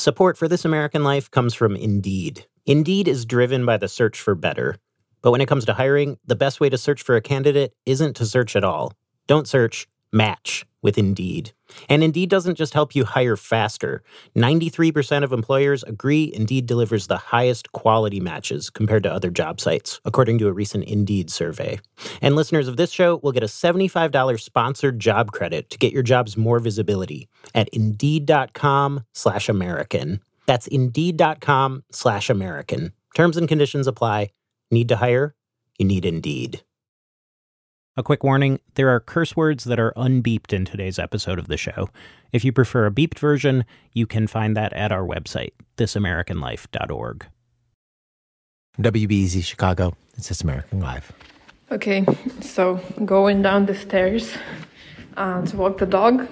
Support for This American Life comes from Indeed. Indeed is driven by the search for better. But when it comes to hiring, the best way to search for a candidate isn't to search at all. Don't search, match with Indeed. And Indeed doesn't just help you hire faster. 93% of employers agree Indeed delivers the highest quality matches compared to other job sites, according to a recent Indeed survey. And listeners of this show will get a $75 sponsored job credit to get your jobs more visibility at Indeed.com/American. That's Indeed.com/American. Terms and conditions apply. Need to hire? You need Indeed. A quick warning, there are curse words that are unbeeped in today's episode of the show. If you prefer a beeped version, you can find that at our website, thisamericanlife.org. WBEZ Chicago, it's This American Life. Okay, so going down the stairs to walk the dog.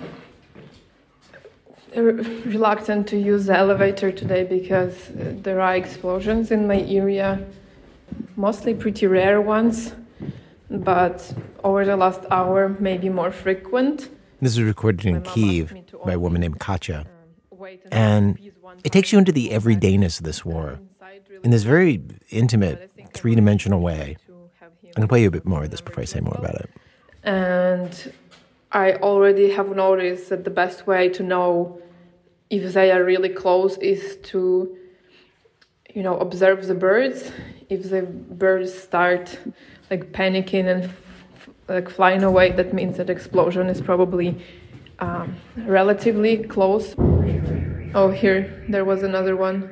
Reluctant to use the elevator today because there are explosions in my area, mostly pretty rare ones, but over the last hour, maybe more frequent. This is recorded in Kyiv by a woman named Katya. And it takes you into the everydayness of this war in this very intimate, three-dimensional way. I'm going to play you a bit more of this before I say more about it. And I already have noticed that the best way to know if they are really close is to, observe the birds. If the birds start panicking and flying away, that means that explosion is probably relatively close. Oh, here, there was another one.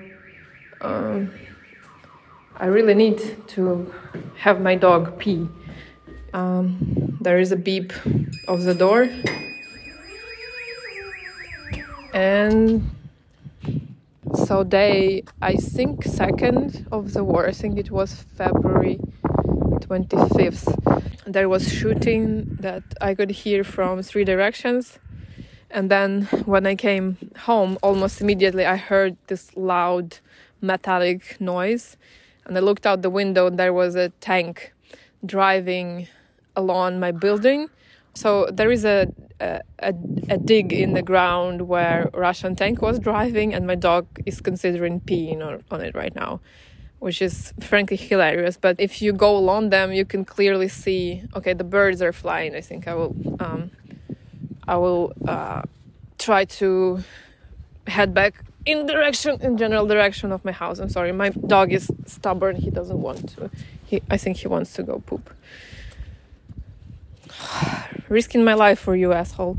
I really need to have my dog pee. There is a beep of the door. And so I think 2nd of the war, I think it was February 25th, there was shooting that I could hear from 3 directions. And then when I came home, almost immediately I heard this loud metallic noise. And I looked out the window and there was a tank driving along my building. So there is a dig in the ground where a Russian tank was driving, and my dog is considering peeing on it right now, which is frankly hilarious. But if you go along them, you can clearly see, okay, the birds are flying. I think I will try to head back in general direction of my house. I'm sorry, my dog is stubborn. He doesn't want to. I think he wants to go poop. Risking my life for you, asshole.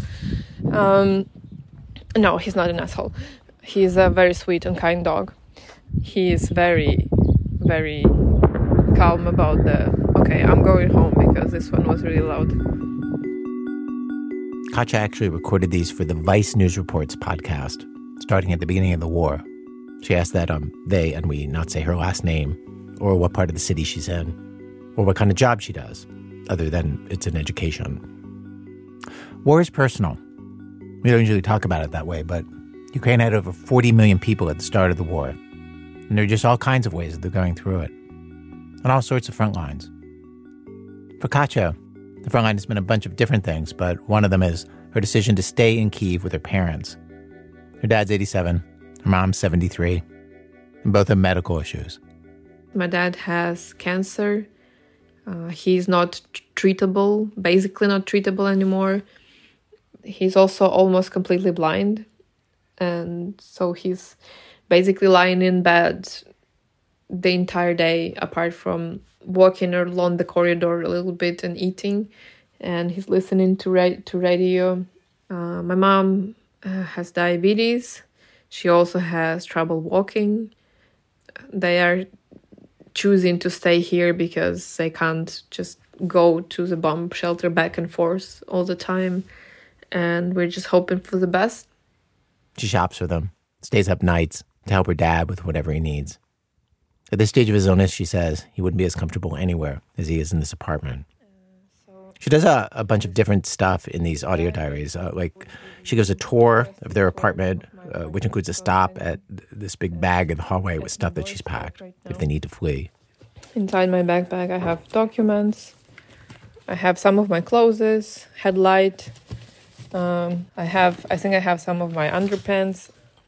No, he's not an asshole. He's a very sweet and kind dog. He is very, very calm about okay, I'm going home because this one was really loud. Katya actually recorded these for the Vice News Reports podcast, starting at the beginning of the war. She asked that they and we not say her last name, or what part of the city she's in, or what kind of job she does, other than it's an education. War is personal. We don't usually talk about it that way, but Ukraine had over 40 million people at the start of the war. And there are just all kinds of ways that they're going through it. On all sorts of front lines. For Katya, the front line has been a bunch of different things, but one of them is her decision to stay in Kyiv with her parents. Her dad's 87, her mom's 73, and both have medical issues. My dad has cancer. He's not treatable, basically not treatable anymore. He's also almost completely blind. And so he's basically lying in bed the entire day, apart from walking along the corridor a little bit and eating. And he's listening to radio. My mom has diabetes. She also has trouble walking. They are choosing to stay here because they can't just go to the bomb shelter back and forth all the time. And we're just hoping for the best. She shops for them, stays up nights to help her dad with whatever he needs. At this stage of his illness, she says, he wouldn't be as comfortable anywhere as he is in this apartment. She does a bunch of different stuff in these audio diaries. She gives a tour of their apartment, which includes a stop at this big bag in the hallway with stuff that she's packed if they need to flee. Inside my backpack, I have documents. I have some of my clothes, headlight. I think I have some of my underpants.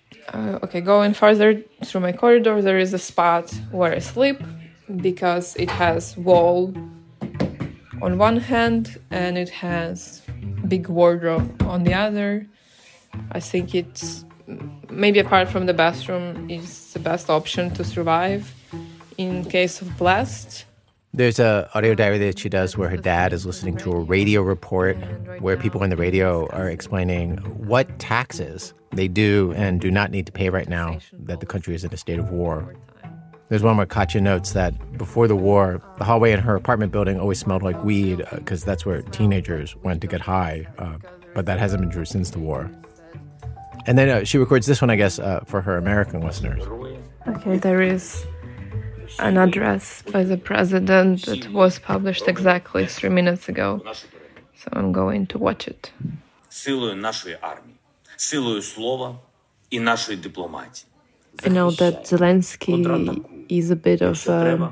Okay, going further through my corridor, there is a spot where I sleep because it has wall on one hand and it has big wardrobe on the other. I think it's maybe apart from the bathroom is the best option to survive in case of blast. There's a audio diary that she does where her dad is listening to a radio report where people in the radio are explaining what taxes they do and do not need to pay right now that the country is in a state of war. There's one where Katya notes that before the war, the hallway in her apartment building always smelled like weed because that's where teenagers went to get high. But that hasn't been true since the war. And then she records this one, I guess, for her American listeners. Okay, there is an address by the president that was published exactly 3 minutes ago. So I'm going to watch it. Силою нашої армії, силою слова і нашої дипломатії. I know that Zelensky is a bit of a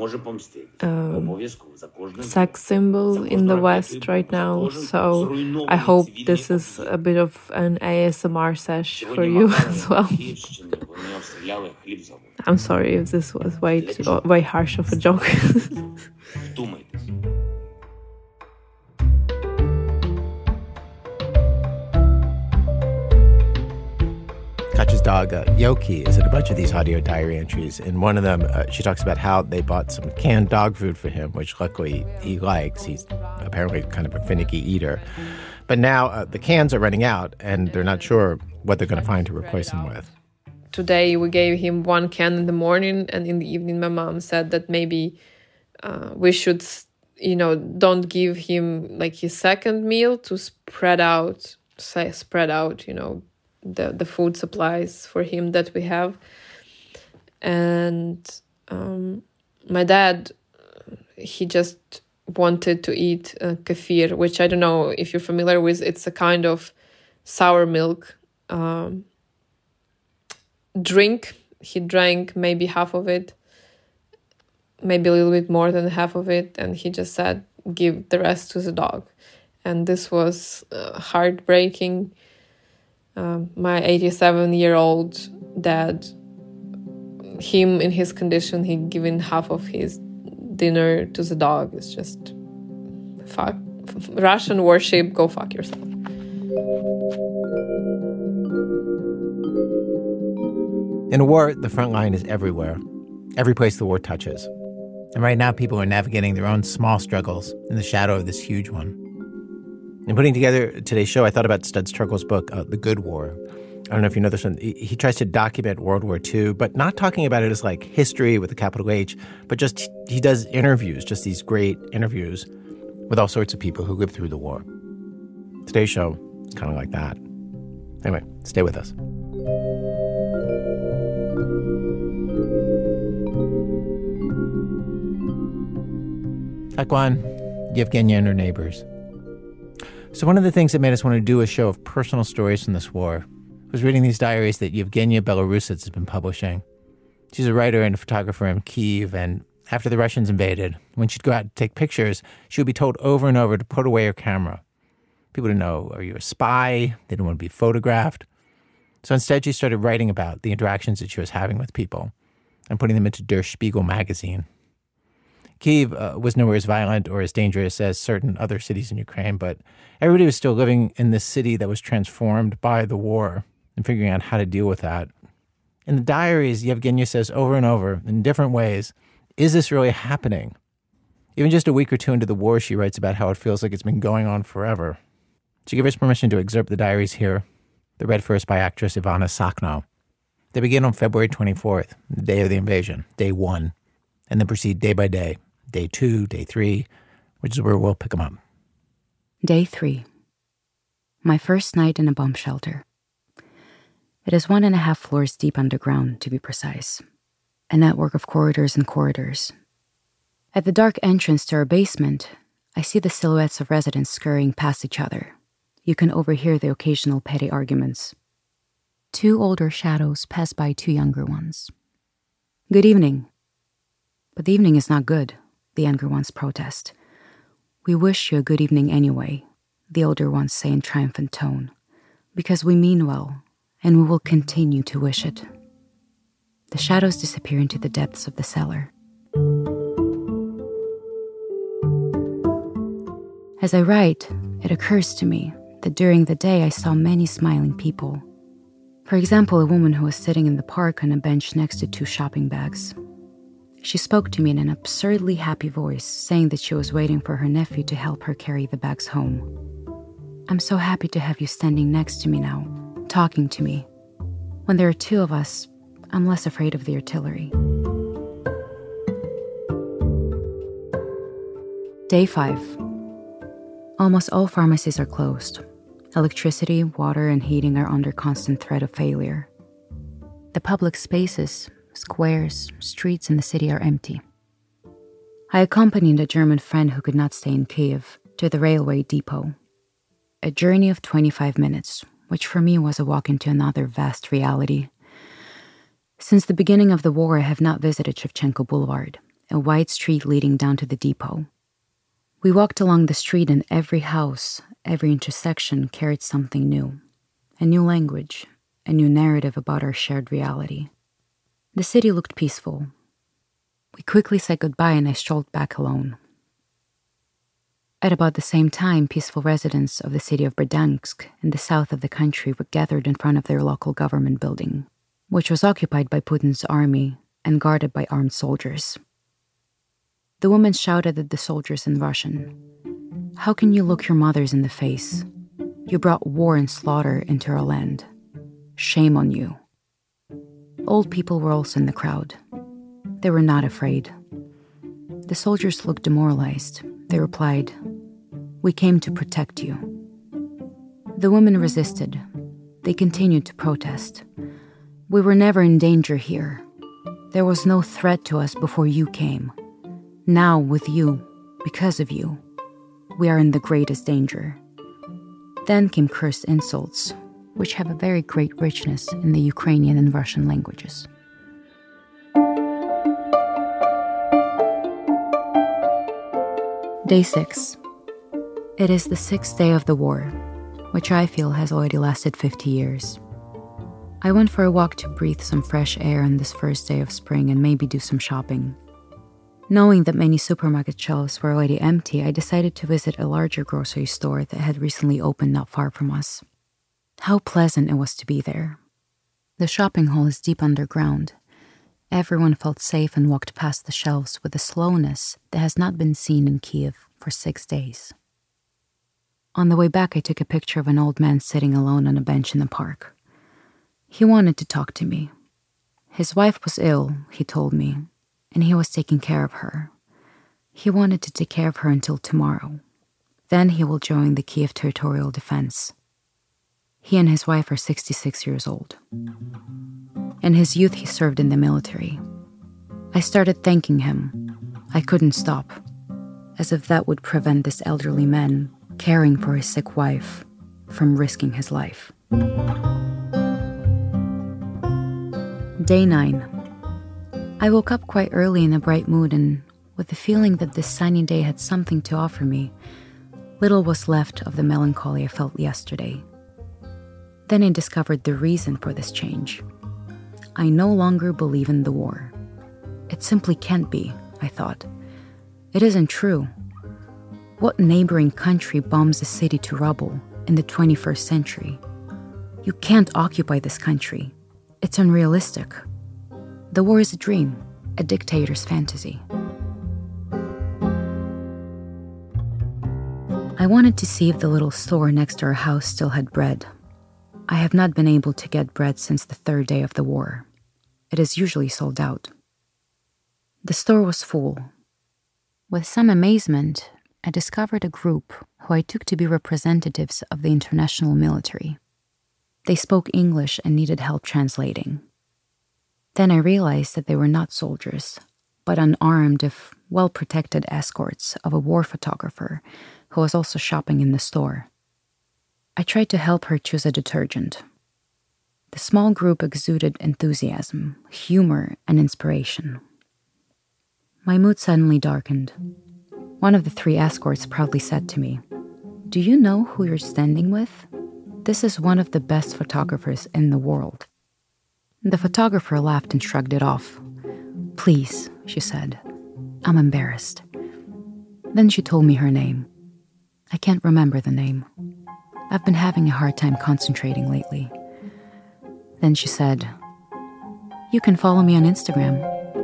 sex symbol in the West right now, so I hope this is a bit of an ASMR sesh for you as well. I'm sorry if this was way harsh of a joke. Katya's dog, Yoki, is in a bunch of these audio diary entries. In one of them, she talks about how they bought some canned dog food for him, which luckily he likes. He's apparently kind of a finicky eater. But now the cans are running out, and they're not sure what they're going to find to replace him with. Today, we gave him one can in the morning, and in the evening, my mom said that maybe we should, don't give him like his second meal to spread out, the food supplies for him that we have. And my dad, he just wanted to eat kefir, which I don't know if you're familiar with. It's a kind of sour milk drink. He drank maybe half of it, maybe a little bit more than half of it, and he just said, give the rest to the dog. And this was heartbreaking. My 87-year-old dad, him in his condition, he given half of his dinner to the dog. It's just fuck. Russian worship, go fuck yourself. In a war, the front line is everywhere, every place the war touches. And right now, people are navigating their own small struggles in the shadow of this huge one. In putting together today's show, I thought about Studs Terkel's book, The Good War. I don't know if you know this one. He tries to document World War II, but not talking about it as like history with a capital H, but just he does interviews, just these great interviews with all sorts of people who lived through the war. Today's show is kind of like that. Anyway, stay with us. Akwan, Yevgenia and her neighbors. So one of the things that made us want to do a show of personal stories from this war was reading these diaries that Yevgenia Belarusets has been publishing. She's a writer and a photographer in Kyiv, and after the Russians invaded, when she'd go out to take pictures, she would be told over and over to put away her camera. People didn't know, are you a spy? They didn't want to be photographed. So instead, she started writing about the interactions that she was having with people and putting them into Der Spiegel magazine. Kyiv was nowhere as violent or as dangerous as certain other cities in Ukraine, but everybody was still living in this city that was transformed by the war and figuring out how to deal with that. In the diaries, Yevgenia says over and over, in different ways, is this really happening? Even just a week or two into the war, she writes about how it feels like it's been going on forever. She gave us permission to excerpt the diaries here. They're read first by actress Ivana Sakno. They begin on February 24th, the day of the invasion, day 1, and then proceed day by day. Day 2, day 3, which is where we'll pick them up. Day 3. My first night in a bomb shelter. It is 1.5 floors deep underground, to be precise. A network of corridors and corridors. At the dark entrance to our basement, I see the silhouettes of residents scurrying past each other. You can overhear the occasional petty arguments. 2 older shadows pass by 2 younger ones. Good evening. But the evening is not good. The younger ones protest. We wish you a good evening anyway, the older ones say in triumphant tone, because we mean well, and we will continue to wish it. The shadows disappear into the depths of the cellar. As I write, it occurs to me that during the day I saw many smiling people. For example, a woman who was sitting in the park on a bench next to 2 shopping bags. She spoke to me in an absurdly happy voice, saying that she was waiting for her nephew to help her carry the bags home. I'm so happy to have you standing next to me now, talking to me. When there are 2 of us, I'm less afraid of the artillery. Day 5. Almost all pharmacies are closed. Electricity, water, and heating are under constant threat of failure. The public spaces, squares, streets in the city are empty. I accompanied a German friend who could not stay in Kyiv to the railway depot. A journey of 25 minutes, which for me was a walk into another vast reality. Since the beginning of the war, I have not visited Shevchenko Boulevard, a wide street leading down to the depot. We walked along the street and every house, every intersection carried something new. A new language, a new narrative about our shared reality. The city looked peaceful. We quickly said goodbye and I strolled back alone. At about the same time, peaceful residents of the city of Berdansk in the south of the country were gathered in front of their local government building, which was occupied by Putin's army and guarded by armed soldiers. The woman shouted at the soldiers in Russian, "How can you look your mothers in the face? You brought war and slaughter into our land. Shame on you." Old people were also in the crowd. They were not afraid. The soldiers looked demoralized. They replied, "We came to protect you." The women resisted. They continued to protest. "We were never in danger here. There was no threat to us before you came. Now, with you, because of you, we are in the greatest danger." Then came cursed insults, which have a very great richness in the Ukrainian and Russian languages. Day 6. It is the 6th day of the war, which I feel has already lasted 50 years. I went for a walk to breathe some fresh air on this first day of spring and maybe do some shopping. Knowing that many supermarket shelves were already empty, I decided to visit a larger grocery store that had recently opened not far from us. How pleasant it was to be there. The shopping hall is deep underground. Everyone felt safe and walked past the shelves with a slowness that has not been seen in Kyiv for 6 days. On the way back, I took a picture of an old man sitting alone on a bench in the park. He wanted to talk to me. His wife was ill, he told me, and he was taking care of her. He wanted to take care of her until tomorrow. Then he will join the Kyiv Territorial Defense. He and his wife are 66 years old. In his youth, he served in the military. I started thanking him. I couldn't stop, as if that would prevent this elderly man caring for his sick wife from risking his life. Day 9. I woke up quite early in a bright mood and with the feeling that this sunny day had something to offer me. Little was left of the melancholy I felt yesterday. Then I discovered the reason for this change. I no longer believe in the war. It simply can't be, I thought. It isn't true. What neighboring country bombs a city to rubble in the 21st century? You can't occupy this country. It's unrealistic. The war is a dream, a dictator's fantasy. I wanted to see if the little store next to our house still had bread. I have not been able to get bread since the 3rd day of the war. It is usually sold out. The store was full. With some amazement, I discovered a group who I took to be representatives of the international military. They spoke English and needed help translating. Then I realized that they were not soldiers, but unarmed, if well-protected escorts of a war photographer who was also shopping in the store. I tried to help her choose a detergent. The small group exuded enthusiasm, humor, and inspiration. My mood suddenly darkened. One of the 3 escorts proudly said to me, "Do you know who you're standing with?" "This is one of the best photographers in the world." The photographer laughed and shrugged it off. "Please," she said. "I'm embarrassed." Then she told me her name. I can't remember the name. I've been having a hard time concentrating lately. Then she said, "You can follow me on Instagram."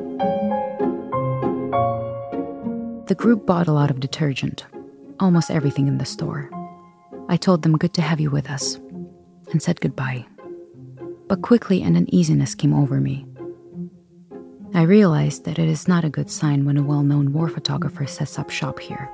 The group bought a lot of detergent, almost everything in the store. I told them good to have you with us, and said goodbye. But quickly an uneasiness came over me. I realized that it is not a good sign when a well-known war photographer sets up shop here.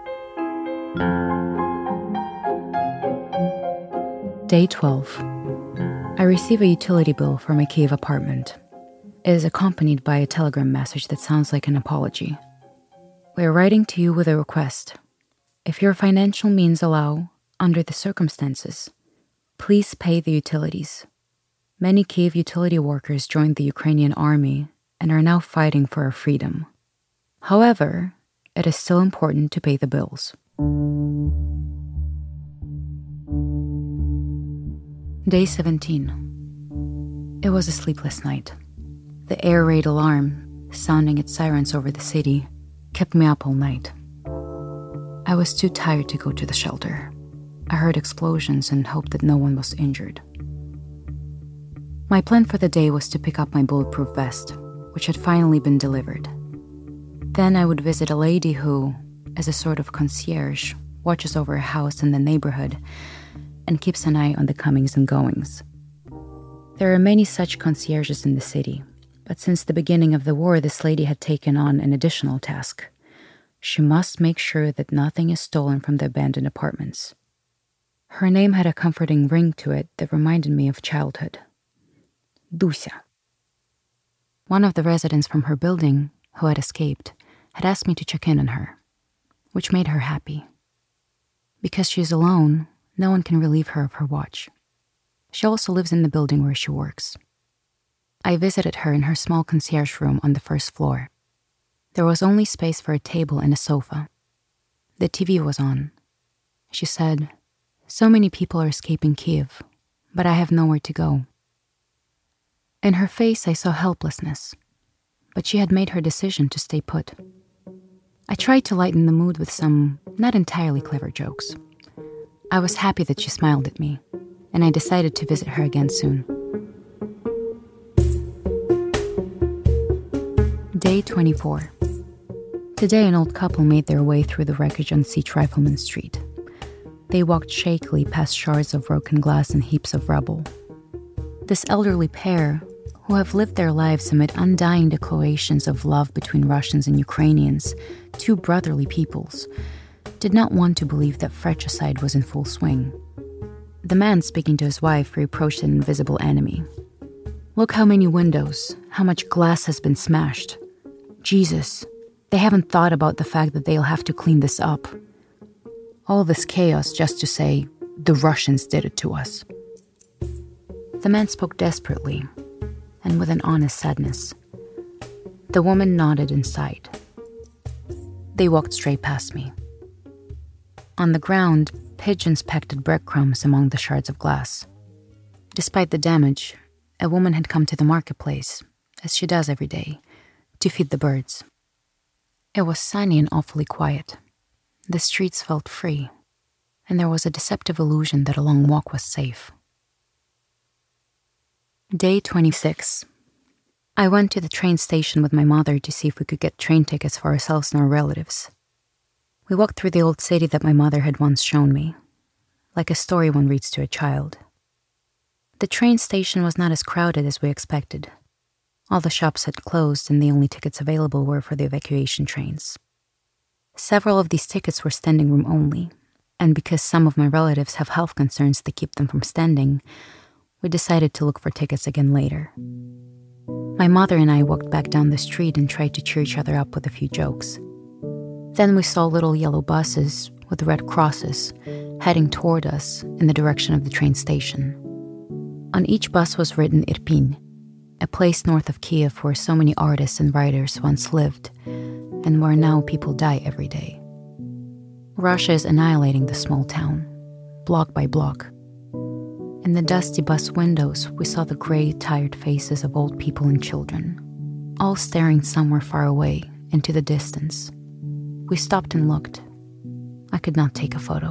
Day 12. I receive a utility bill for my Kyiv apartment. It is accompanied by a telegram message that sounds like an apology. "We are writing to you with a request. If your financial means allow, under the circumstances, please pay the utilities. Many Kyiv utility workers joined the Ukrainian army and are now fighting for our freedom. However, it is still important to pay the bills." Day 17. It was a sleepless night. The air raid alarm, sounding its sirens over the city, kept me up all night. I was too tired to go to the shelter. I heard explosions and hoped that no one was injured. My plan for the day was to pick up my bulletproof vest, which had finally been delivered. Then I would visit a lady who, as a sort of concierge, watches over a house in the neighborhood and keeps an eye on the comings and goings. There are many such concierges in the city, but since the beginning of the war, this lady had taken on an additional task. She must make sure that nothing is stolen from the abandoned apartments. Her name had a comforting ring to it that reminded me of childhood. Dusia. One of the residents from her building, who had escaped, had asked me to check in on her, which made her happy. Because she is alone, no one can relieve her of her watch. She also lives in the building where she works. I visited her in her small concierge room on the first floor. There was only space for a table and a sofa. The TV was on. She said, "So many people are escaping Kyiv, but I have nowhere to go." In her face, I saw helplessness, but she had made her decision to stay put. I tried to lighten the mood with some not entirely clever jokes. I was happy that she smiled at me, and I decided to visit her again soon. Day 24. Today, an old couple made their way through the wreckage on Siege Rifleman Street. They walked shakily past shards of broken glass and heaps of rubble. This elderly pair, who have lived their lives amid undying declarations of love between Russians and Ukrainians, two brotherly peoples, did not want to believe that fratricide was in full swing. The man, speaking to his wife, reproached an invisible enemy. "Look how many windows, how much glass has been smashed. Jesus, they haven't thought about the fact that they'll have to clean this up. All this chaos just to say, the Russians did it to us." The man spoke desperately, and with an honest sadness. The woman nodded and sighed. They walked straight past me. On the ground, pigeons pecked at breadcrumbs among the shards of glass. Despite the damage, a woman had come to the marketplace, as she does every day, to feed the birds. It was sunny and awfully quiet. The streets felt free, and there was a deceptive illusion that a long walk was safe. Day 26. I went to the train station with my mother to see if we could get train tickets for ourselves and our relatives. We walked through the old city that my mother had once shown me, like a story one reads to a child. The train station was not as crowded as we expected. All the shops had closed and the only tickets available were for the evacuation trains. Several of these tickets were standing room only, and because some of my relatives have health concerns that keep them from standing, we decided to look for tickets again later. My mother and I walked back down the street and tried to cheer each other up with a few jokes. Then we saw little yellow buses with red crosses heading toward us in the direction of the train station. On each bus was written Irpin, a place north of Kyiv where so many artists and writers once lived, and where now people die every day. Russia is annihilating the small town, block by block. In the dusty bus windows, we saw the gray, tired faces of old people and children, all staring somewhere far away into the distance. We stopped and looked. I could not take a photo.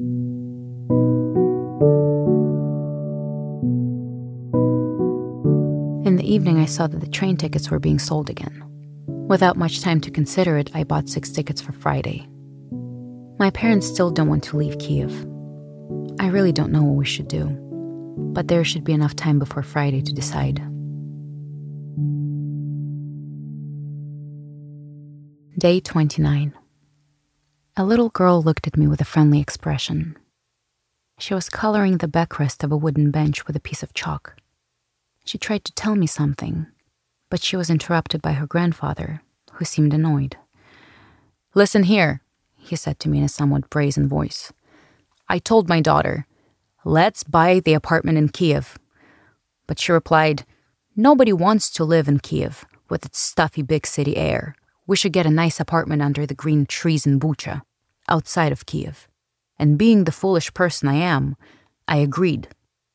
In the evening, I saw that the train tickets were being sold again. Without much time to consider it, I bought 6 tickets for Friday. My parents still don't want to leave Kiev. I really don't know what we should do, but there should be enough time before Friday to decide. Day 29. A little girl looked at me with a friendly expression. She was coloring the backrest of a wooden bench with a piece of chalk. She tried to tell me something, but she was interrupted by her grandfather, who seemed annoyed. "Listen here," he said to me in a somewhat brazen voice. "I told my daughter, let's buy the apartment in Kiev. But she replied, nobody wants to live in Kiev with its stuffy big city air. We should get a nice apartment under the green trees in Bucha, outside of Kiev. And being the foolish person I am, I agreed."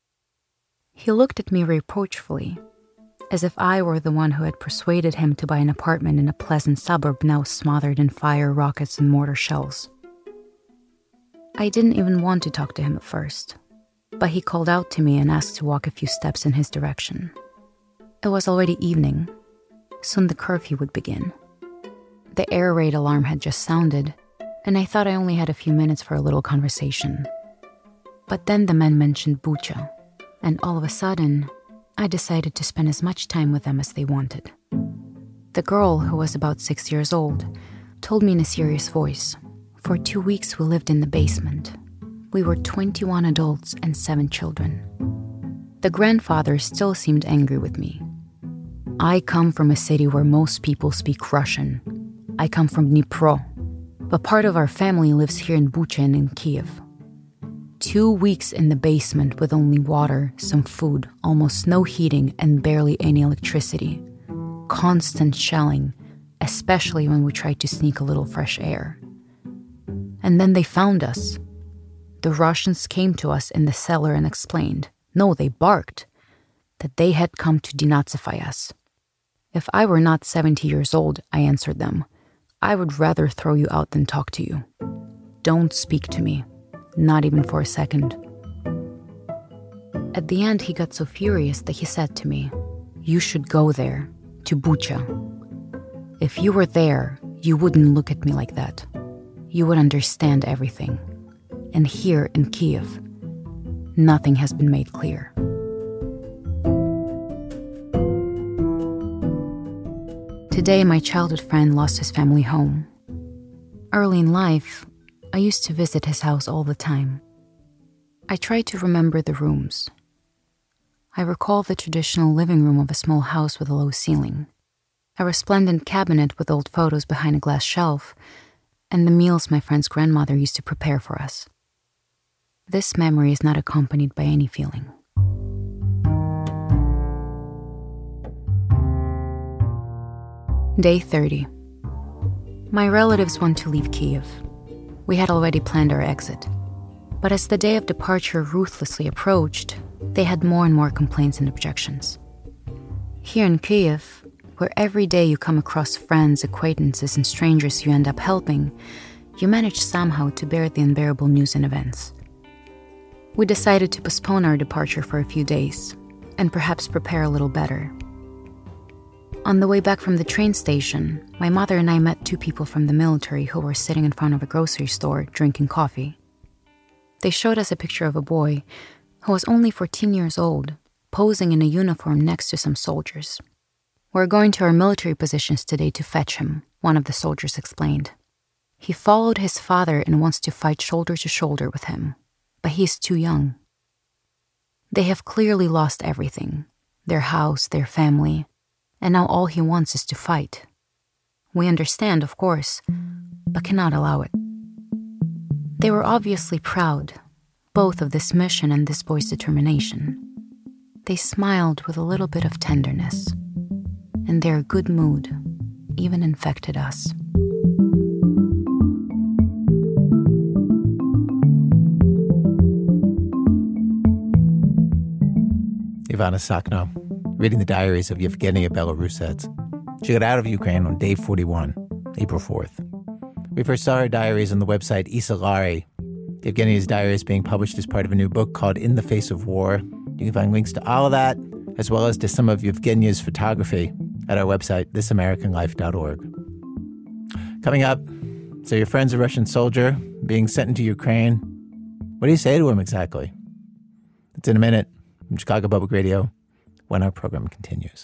He looked at me reproachfully, as if I were the one who had persuaded him to buy an apartment in a pleasant suburb now smothered in fire, rockets, and mortar shells. I didn't even want to talk to him at first, but he called out to me and asked to walk a few steps in his direction. It was already evening. Soon the curfew would begin. The air raid alarm had just sounded, and I thought I only had a few minutes for a little conversation. But then the men mentioned Bucha, and all of a sudden, I decided to spend as much time with them as they wanted. The girl, who was about 6 years old, told me in a serious voice, "For 2 weeks we lived in the basement. We were 21 adults and 7 children." The grandfather still seemed angry with me. "I come from a city where most people speak Russian. I come from Dnipro, but part of our family lives here in Bucha and in Kiev. 2 weeks in the basement with only water, some food, almost no heating, and barely any electricity. Constant shelling, especially when we tried to sneak a little fresh air. And then they found us. The Russians came to us in the cellar and explained, no, they barked, that they had come to denazify us. If I were not 70 years old, I answered them, I would rather throw you out than talk to you. Don't speak to me, not even for a second." At the end, he got so furious that he said to me, "You should go there, to Bucha. If you were there, you wouldn't look at me like that. You would understand everything. And here in Kiev, nothing has been made clear." Today, my childhood friend lost his family home. Early in life, I used to visit his house all the time. I tried to remember the rooms. I recall the traditional living room of a small house with a low ceiling, a resplendent cabinet with old photos behind a glass shelf, and the meals my friend's grandmother used to prepare for us. This memory is not accompanied by any feeling. Day 30. My relatives want to leave Kiev. We had already planned our exit. But as the day of departure ruthlessly approached, they had more and more complaints and objections. Here in Kiev, where every day you come across friends, acquaintances, and strangers you end up helping, you manage somehow to bear the unbearable news and events. We decided to postpone our departure for a few days, and perhaps prepare a little better. On the way back from the train station, my mother and I met 2 people from the military who were sitting in front of a grocery store drinking coffee. They showed us a picture of a boy who was only 14 years old, posing in a uniform next to some soldiers. "We're going to our military positions today to fetch him," one of the soldiers explained. "He followed his father and wants to fight shoulder to shoulder with him, but he's too young." They have clearly lost everything, their house, their family, and now all he wants is to fight. We understand, of course, but cannot allow it. They were obviously proud, both of this mission and this boy's determination. They smiled with a little bit of tenderness, and their good mood even infected us. Ivana Sakno, reading the diaries of Yevgenia Belarusets. She got out of Ukraine on day 41, April 4th. We first saw her diaries on the website Isalari. Yevgenia's diary is being published as part of a new book called In the Face of War. You can find links to all of that, as well as to some of Yevgenia's photography at our website, thisamericanlife.org. Coming up, so your friend's a Russian soldier being sent into Ukraine. What do you say to him exactly? It's in a minute from Chicago Public Radio when our program continues.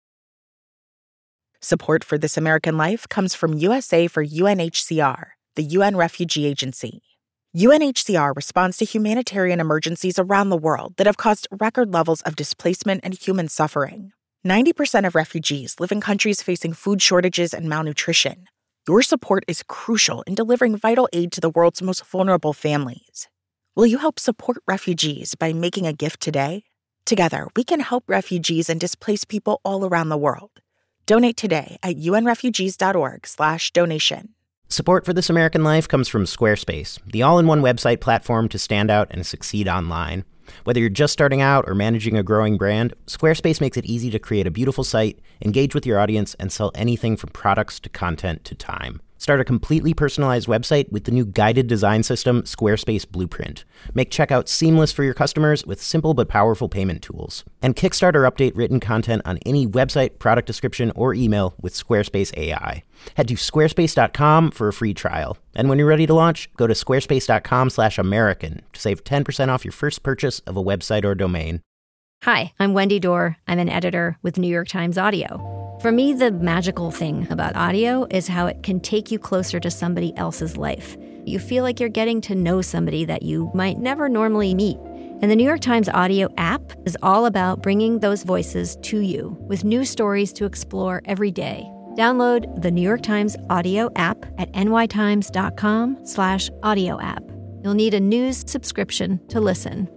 Support for This American Life comes from USA for UNHCR, the UN Refugee Agency. UNHCR responds to humanitarian emergencies around the world that have caused record levels of displacement and human suffering. 90% of refugees live in countries facing food shortages and malnutrition. Your support is crucial in delivering vital aid to the world's most vulnerable families. Will you help support refugees by making a gift today? Together, we can help refugees and displaced people all around the world. Donate today at unrefugees.org/donation. Support for This American Life comes from Squarespace, the all-in-one website platform to stand out and succeed online. Whether you're just starting out or managing a growing brand, Squarespace makes it easy to create a beautiful site, engage with your audience, and sell anything from products to content to time. Start a completely personalized website with the new guided design system, Squarespace Blueprint. Make checkout seamless for your customers with simple but powerful payment tools. And kickstart or update written content on any website, product description, or email with Squarespace AI. Head to squarespace.com for a free trial. And when you're ready to launch, go to squarespace.com/American to save 10% off your first purchase of a website or domain. Hi, I'm Wendy Dorr. I'm an editor with New York Times Audio. For me, the magical thing about audio is how it can take you closer to somebody else's life. You feel like you're getting to know somebody that you might never normally meet. And the New York Times Audio app is all about bringing those voices to you with new stories to explore every day. Download the New York Times Audio app at nytimes.com/audio app. You'll need a news subscription to listen.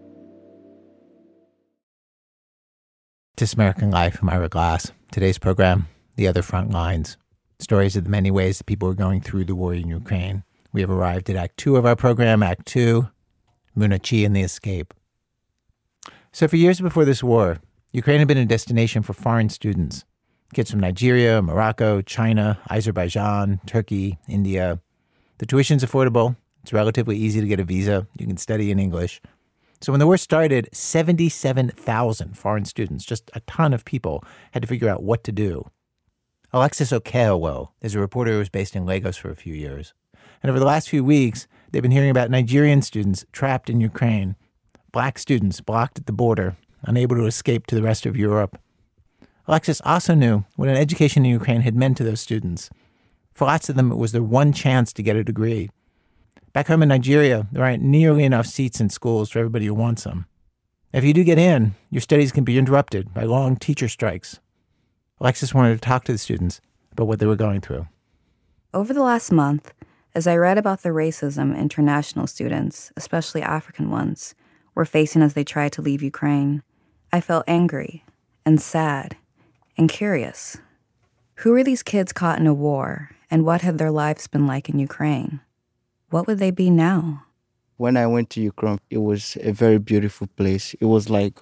This American Life, I'm Ira Glass. Today's program, The Other Front Lines. Stories of the many ways that people are going through the war in Ukraine. We have arrived at Act 2 of our program, Act 2, Munachi and the Escape. So for years before this war, Ukraine had been a destination for foreign students. Kids from Nigeria, Morocco, China, Azerbaijan, Turkey, India. The tuition's affordable. It's relatively easy to get a visa. You can study in English. So when the war started, 77,000 foreign students, just a ton of people, had to figure out what to do. Alexis Okeowo is a reporter who was based in Lagos for a few years. And over the last few weeks, they've been hearing about Nigerian students trapped in Ukraine, Black students blocked at the border, unable to escape to the rest of Europe. Alexis also knew what an education in Ukraine had meant to those students. For lots of them, it was their one chance to get a degree. Back home in Nigeria, there aren't nearly enough seats in schools for everybody who wants them. If you do get in, your studies can be interrupted by long teacher strikes. Alexis wanted to talk to the students about what they were going through. Over the last month, as I read about the racism international students, especially African ones, were facing as they tried to leave Ukraine, I felt angry and sad and curious. Who were these kids caught in a war, and what had their lives been like in Ukraine? What would they be now? When I went to Ukraine, it was a very beautiful place. It was like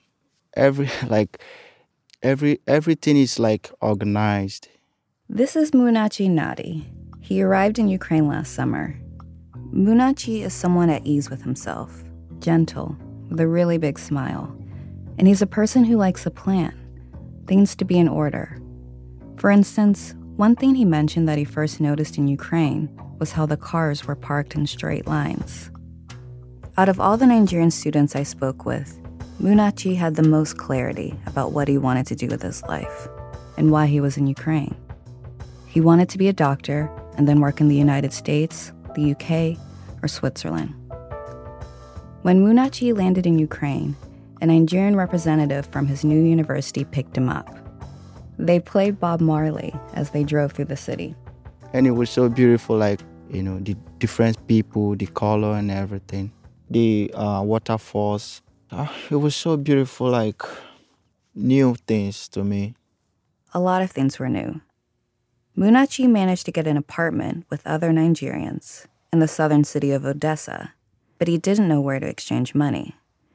everything is like organized. This is Munachi Nadi. He arrived in Ukraine last summer. Munachi is someone at ease with himself, gentle, with a really big smile. And he's a person who likes a plan, things to be in order. For instance, one thing he mentioned that he first noticed in Ukraine was how the cars were parked in straight lines. Out of all the Nigerian students I spoke with, Munachi had the most clarity about what he wanted to do with his life and why he was in Ukraine. He wanted to be a doctor and then work in the United States, the UK, or Switzerland. When Munachi landed in Ukraine, a Nigerian representative from his new university picked him up. They played Bob Marley as they drove through the city. And it was so beautiful, like, the different people, the color and everything. The waterfalls. It was so beautiful, like new things to me. A lot of things were new. Munachi managed to get an apartment with other Nigerians in the southern city of Odessa, but he didn't know where to exchange money.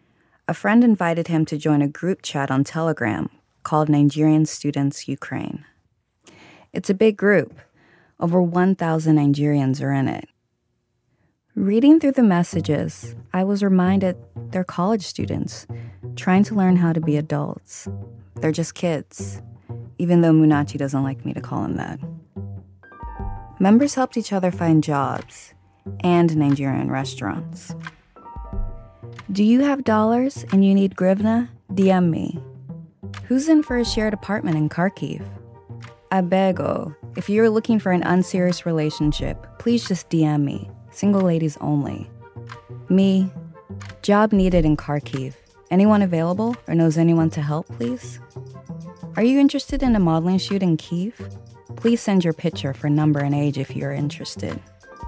A friend invited him to join a group chat on Telegram called Nigerian Students Ukraine. It's a big group. Over 1,000 Nigerians are in it. Reading through the messages, I was reminded they're college students trying to learn how to be adults. They're just kids, even though Munachi doesn't like me to call them that. Members helped each other find jobs and Nigerian restaurants. Do you have dollars and you need grivna? DM me. Who's in for a shared apartment in Kharkiv? Abego, if you're looking for an unserious relationship, please just DM me. Single ladies only. Me, job needed in Kharkiv. Anyone available or knows anyone to help, please? Are you interested in a modeling shoot in Kyiv? Please send your picture for number and age if you're interested.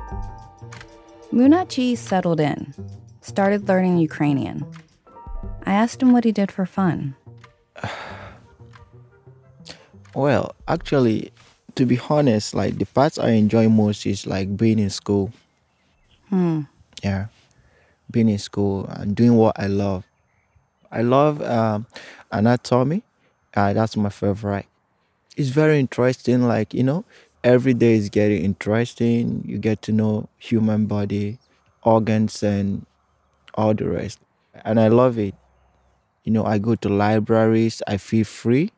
Munachi settled in, started learning Ukrainian. I asked him what he did for fun. Well, actually, to be honest, like the parts I enjoy most is like being in school. Yeah, being in school and doing what I love. I love anatomy. That's my favorite. It's very interesting. Like, every day is getting interesting. You get to know human body, organs, and all the rest. And I love it. I go to libraries. I feel free.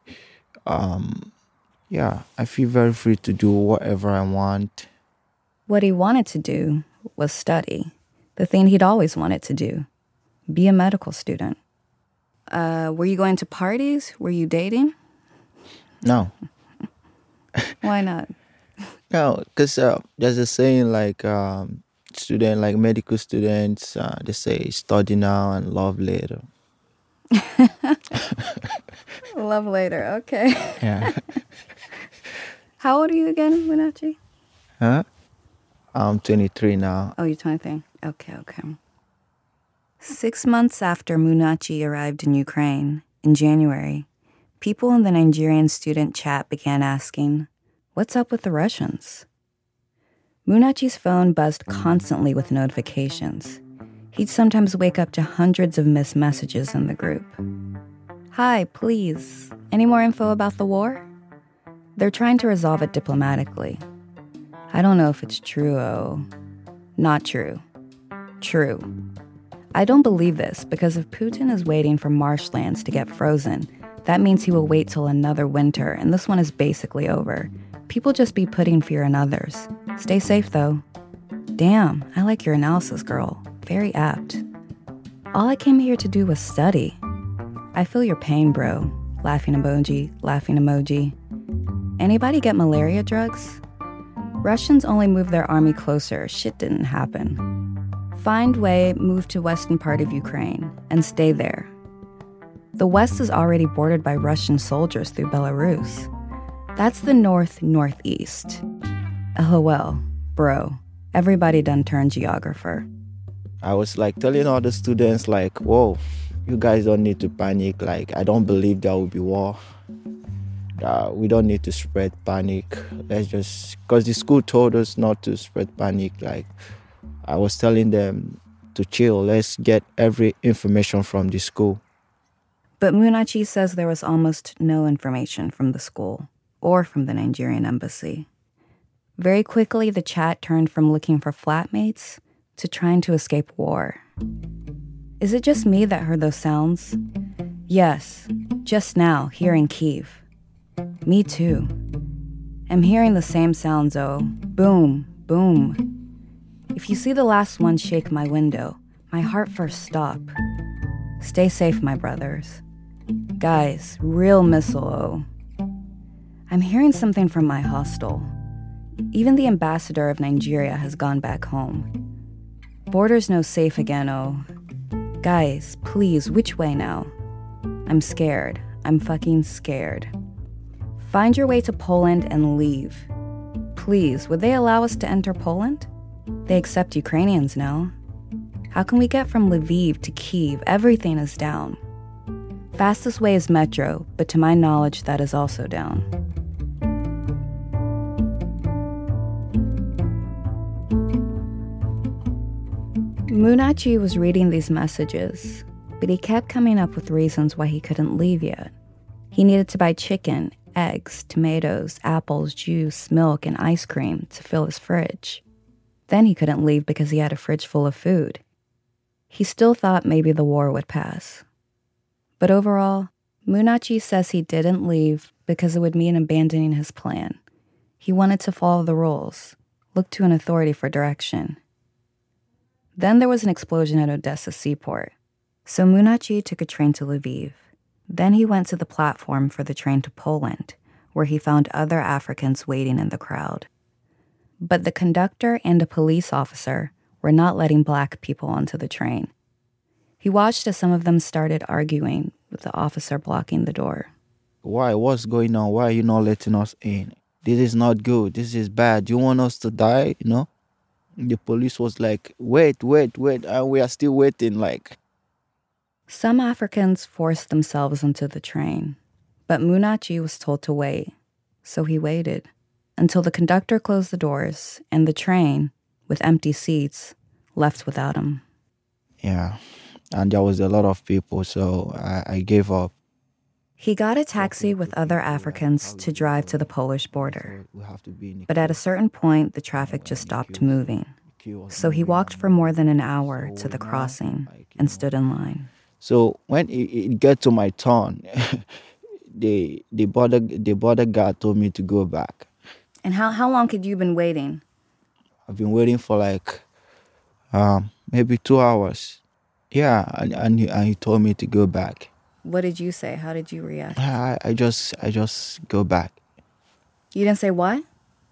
I feel very free to do whatever I want. What he wanted to do was study. The thing he'd always wanted to do. Be a medical student. Were you going to parties? Were you dating? No. Why not? No, because there's a saying like medical students, they say study now and love later. Love later, okay. Yeah. How old are you again, Munachi? Huh? I'm 23 now. Oh, you're 23. Okay. 6 months after Munachi arrived in Ukraine, in January, people in the Nigerian student chat began asking, what's up with the Russians? Munachi's phone buzzed constantly with notifications. He'd sometimes wake up to hundreds of missed messages in the group. Hi, please. Any more info about the war? They're trying to resolve it diplomatically. I don't know if it's true, Not true. True. I don't believe this because if Putin is waiting for marshlands to get frozen, that means he will wait till another winter, and this one is basically over. People just be putting fear in others. Stay safe, though. Damn, I like your analysis, girl. Very apt. All I came here to do was study. I feel your pain, bro. Laughing emoji. Anybody get malaria drugs? Russians only moved their army closer. Shit didn't happen. Find way, move to western part of Ukraine, and stay there. The west is already bordered by Russian soldiers through Belarus. That's the northeast. LOL, bro. Everybody done turned geographer. I was like telling all the students like, whoa, you guys don't need to panic. Like, I don't believe there will be war. We don't need to spread panic. Because the school told us not to spread panic. Like, I was telling them to chill. Let's get every information from the school. But Munachi says there was almost no information from the school or from the Nigerian embassy. Very quickly, the chat turned from looking for flatmates to trying to escape war. Is it just me that heard those sounds? Yes, just now, here in Kyiv. Me too. I'm hearing the same sounds, boom, boom. If you see the last one shake my window, my heart first stop. Stay safe, my brothers. Guys, real missile, I'm hearing something from my hostel. Even the ambassador of Nigeria has gone back home. Borders no safe again, Guys, please, which way now? I'm scared. I'm fucking scared. Find your way to Poland and leave. Please, would they allow us to enter Poland? They accept Ukrainians now. How can we get from Lviv to Kyiv? Everything is down. Fastest way is metro, but to my knowledge, that is also down. Munachi was reading these messages, But he kept coming up with reasons why he couldn't leave yet. He needed to buy chicken, eggs, tomatoes, apples, juice, milk, and ice cream to fill his fridge. Then he couldn't leave because he had a fridge full of food. He still thought maybe the war would pass. But overall, Munachi says he didn't leave because it would mean abandoning his plan. He wanted to follow the rules, look to an authority for direction. Then there was an explosion at Odessa seaport. So Munachi took a train to Lviv. Then he went to the platform for the train to Poland, where he found other Africans waiting in the crowd. But the conductor and a police officer were not letting Black people onto the train. He watched as some of them started arguing, with the officer blocking the door. Why? What's going on? Why are you not letting us in? This is not good. This is bad. You want us to die, you know? The police was like, wait. And we are still waiting, like. Some Africans forced themselves into the train, but Munachi was told to wait. So he waited until the conductor closed the doors and the train, with empty seats, left without him. Yeah, and there was a lot of people, so I gave up. He got a taxi with other Africans to drive to the Polish border. But at a certain point, the traffic just stopped moving. So he walked for more than an hour to the crossing and stood in line. So when it got to my turn, the border guard told me to go back. And how long had you been waiting? I've been waiting for like maybe 2 hours. Yeah, and he told me to go back. What did you say? How did you react? I just go back. You didn't say what?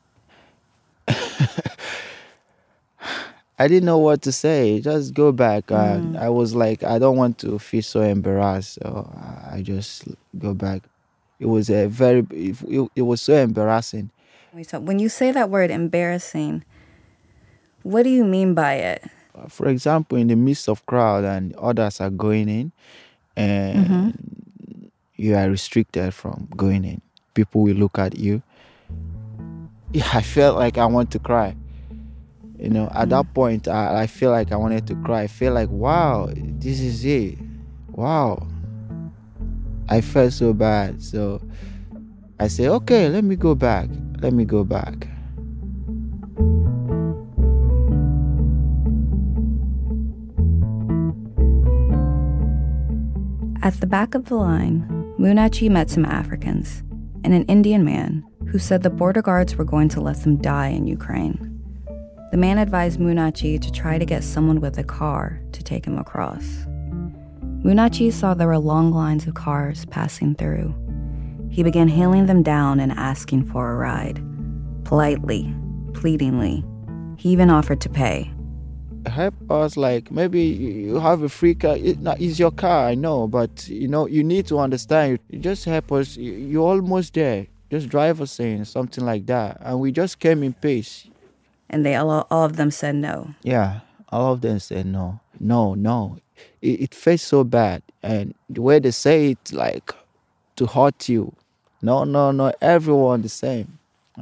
I didn't know what to say. Just go back. I was like, I don't want to feel so embarrassed, so I just go back. It was it was so embarrassing. So when you say that word embarrassing, what do you mean by it? For example, in the midst of crowd and others are going in, and you are restricted from going in. People will look at you. Yeah, I felt like I want to cry. You know, at that point, I feel like I wanted to cry. I feel like, wow, this is it. Wow. I felt so bad. So I said, okay, let me go back. At the back of the line, Munachi met some Africans and an Indian man who said the border guards were going to let them die in Ukraine. The man advised Munachi to try to get someone with a car to take him across. Munachi saw there were long lines of cars passing through. He began hailing them down and asking for a ride. Politely, pleadingly. He even offered to pay. Help us, like, maybe you have a free car. It's your car, I know, but, you know, you need to understand. You just help us. You're almost there. Just drive us in, something like that. And we just came in peace. And they all of them said no. Yeah, all of them said no. No. It feels so bad. And the way they say it, like, to hurt you. No, everyone the same.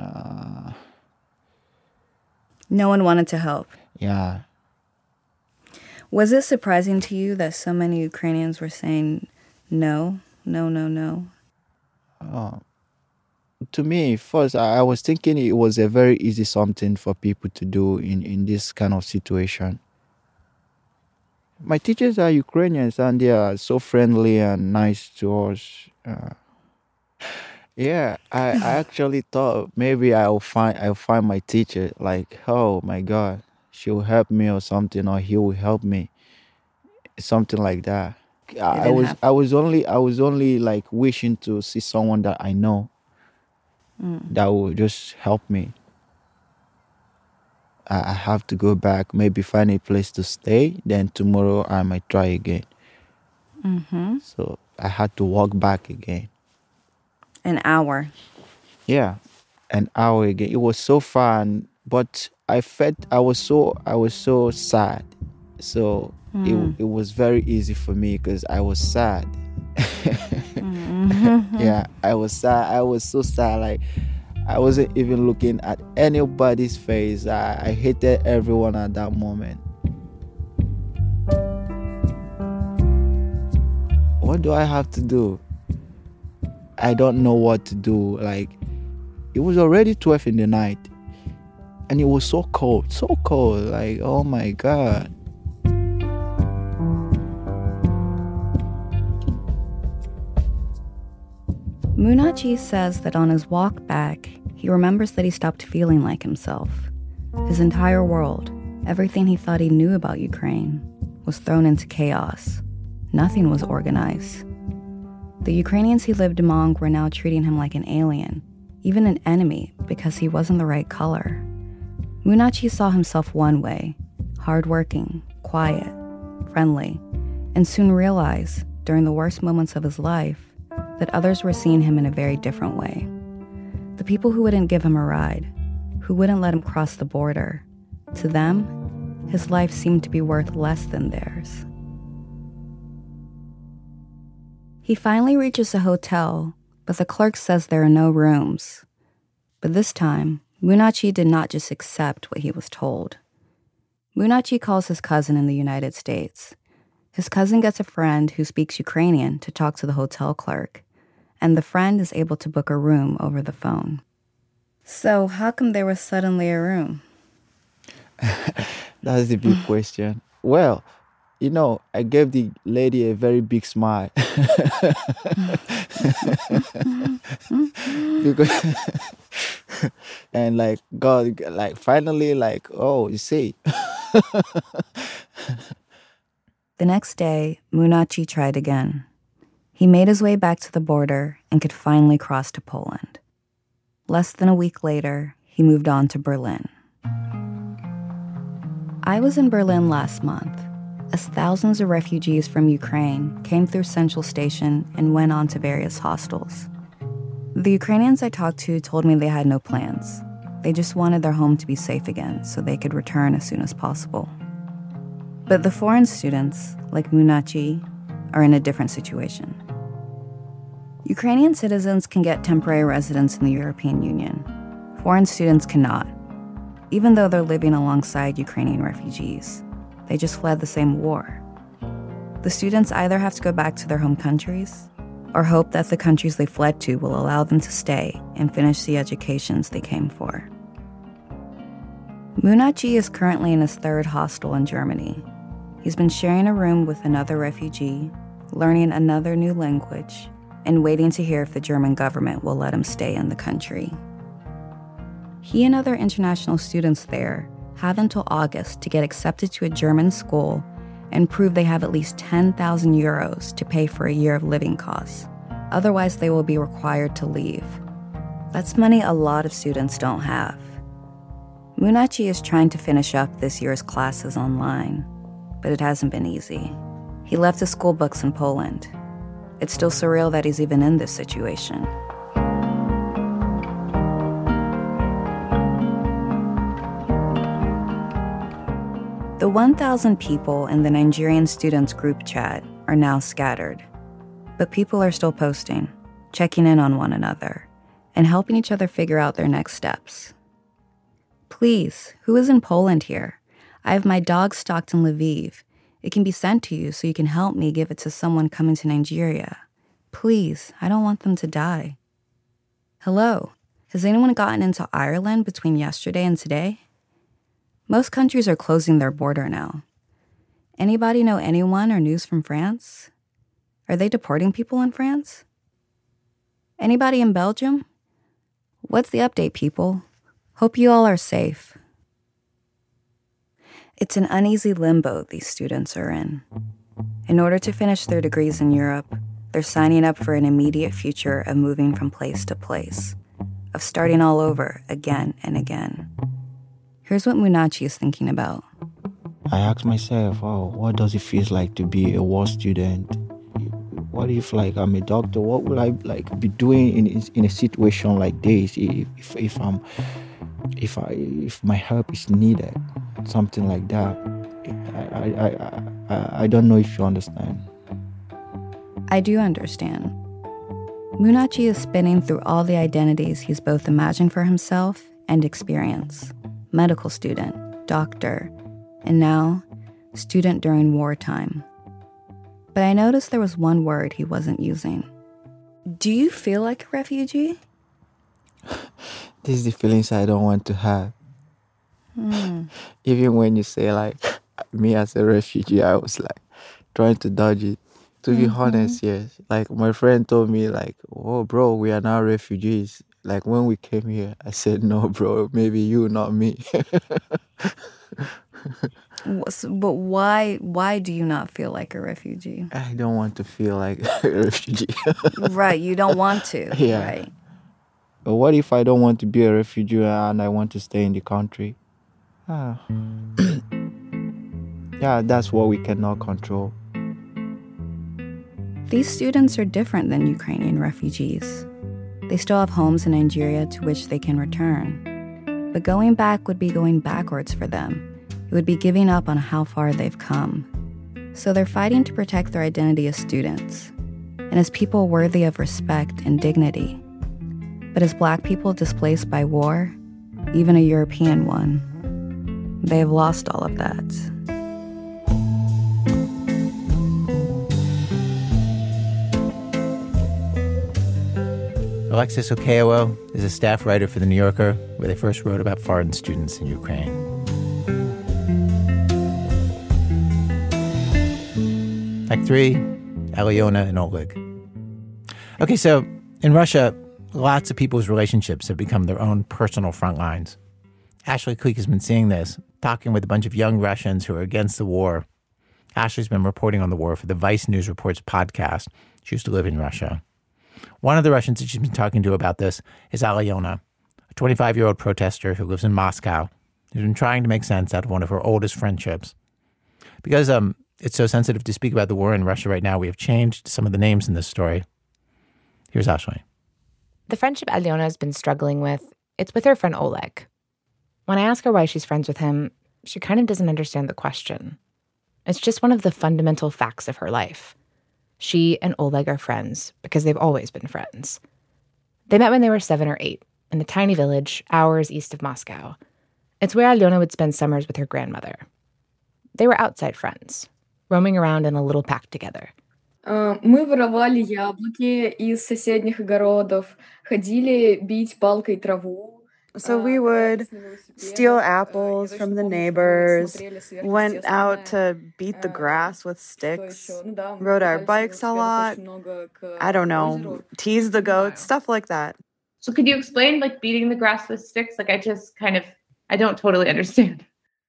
No one wanted to help. Yeah. Was it surprising to you that so many Ukrainians were saying no? To me, first, I was thinking it was a very easy something for people to do in this kind of situation. My teachers are Ukrainians and they are so friendly and nice to us. Yeah, I actually thought maybe I'll find my teacher, like, oh my God, she'll help me or something, or he will help me, something like that. I was only like wishing to see someone that I know that will just help me. I have to go back, maybe find a place to stay, then tomorrow I might try again. So I had to walk back again. An hour. Yeah, an hour again. It was so fun, but I felt I was so sad. So it was very easy for me because I was sad. Yeah, I was sad. I was so sad. Like, I wasn't even looking at anybody's face. I hated everyone at that moment. what do I have to do? I don't know what to do. Like, it was already 12 in the night. And it was so cold. Like, oh my God. Munachi says that on his walk back, he remembers that he stopped feeling like himself. His entire world, everything he thought he knew about Ukraine, was thrown into chaos. Nothing was organized. The Ukrainians he lived among were now treating him like an alien, even an enemy, because he wasn't the right color. Munachi saw himself one way, hardworking, quiet, friendly, and soon realized, during the worst moments of his life, that others were seeing him in a very different way. The people who wouldn't give him a ride, who wouldn't let him cross the border, to them, his life seemed to be worth less than theirs. He finally reaches a hotel, but the clerk says there are no rooms. But this time, Munachi did not just accept what he was told. Munachi calls his cousin in the United States. His cousin gets a friend who speaks Ukrainian to talk to the hotel clerk, and the friend is able to book a room over the phone. So how come there was suddenly a room? That's the big question. Well, you know, I gave the lady a very big smile. Because and like, God, like, finally, like, oh, you see. The next day, Munachi tried again. He made his way back to the border and could finally cross to Poland. Less than a week later, he moved on to Berlin. I was in Berlin last month, as thousands of refugees from Ukraine came through Central Station and went on to various hostels. The Ukrainians I talked to told me they had no plans. They just wanted their home to be safe again so they could return as soon as possible. But the foreign students, like Munachi, are in a different situation. Ukrainian citizens can get temporary residence in the European Union. Foreign students cannot, even though they're living alongside Ukrainian refugees. They just fled the same war. The students either have to go back to their home countries or hope that the countries they fled to will allow them to stay and finish the educations they came for. Munachi is currently in his third hostel in Germany. He's been sharing a room with another refugee, learning another new language, and waiting to hear if the German government will let him stay in the country. He and other international students there have until August to get accepted to a German school and prove they have at least 10,000 euros to pay for a year of living costs. Otherwise, they will be required to leave. That's money a lot of students don't have. Munachi is trying to finish up this year's classes online, but it hasn't been easy. He left his school books in Poland. It's still surreal that he's even in this situation. The 1,000 people in the Nigerian students group chat are now scattered, but people are still posting, checking in on one another, and helping each other figure out their next steps. Please, who is in Poland here? I have my dog stocked in Lviv. It can be sent to you so you can help me give it to someone coming to Nigeria. Please, I don't want them to die. Hello, has anyone gotten into Ireland between yesterday and today? Most countries are closing their border now. Anybody know anyone or news from France? Are they deporting people in France? Anybody in Belgium? What's the update, people? Hope you all are safe. It's an uneasy limbo these students are in. In order to finish their degrees in Europe, they're signing up for an immediate future of moving from place to place, of starting all over again and again. Here's what Munachi is thinking about. I asked myself, oh, what does it feel like to be a war student? What if, like, I'm a doctor? What will I be doing in a situation like this if my help is needed? Something like that. I don't know if you understand. I do understand. Munachi is spinning through all the identities he's both imagined for himself and experienced. Medical student, doctor, and now, student during wartime. but I noticed there was one word he wasn't using. Do you feel like a refugee? These are the feelings I don't want to have. Even when you say like me as a refugee, I was like trying to dodge it. To be honest, yes. Like my friend told me like, oh bro, we are now refugees. Like when we came here, I said, no bro, maybe you, not me. But why do you not feel like a refugee? I don't want to feel like a refugee. Right, you don't want to. Yeah. Right. But what if I don't want to be a refugee and I want to stay in the country? Yeah, that's what we cannot control. These students are different than Ukrainian refugees. They still have homes in Nigeria to which they can return. But going back would be going backwards for them. It would be giving up on how far they've come. So they're fighting to protect their identity as students and as people worthy of respect and dignity. But as Black people displaced by war, even a European one, they have lost all of that. Alexis Okeowo is a staff writer for The New Yorker, where they first wrote about foreign students in Ukraine. Act 3, Alyona and Oleg. Okay, so in Russia, lots of people's relationships have become their own personal front lines. Ashley Cleek has been seeing this, talking with a bunch of young Russians who are against the war. Ashley's been reporting on the war for the Vice News Reports podcast. She used to live in Russia. One of the Russians that she's been talking to about this is Alyona, a 25-year-old protester who lives in Moscow, who's been trying to make sense out of one of her oldest friendships. Because it's so sensitive to speak about the war in Russia right now, we have changed some of the names in this story. Here's Ashley. The friendship Alyona has been struggling with, it's with her friend Oleg. When I ask her why she's friends with him, she kind of doesn't understand the question. It's just one of the fundamental facts of her life. She and Oleg are friends because they've always been friends. They met when they were 7 or 8 in a tiny village hours east of Moscow. It's where Alyona would spend summers with her grandmother. They were outside friends, roaming around in a little pack together. Мы воровали яблоки из соседних огородов, ходили бить палкой траву. So we would steal apples from the neighbors, went out to beat the grass with sticks, rode our bikes a lot, I don't know, tease the goats, stuff like that. So could you explain, like, beating the grass with sticks? Like, I don't totally understand.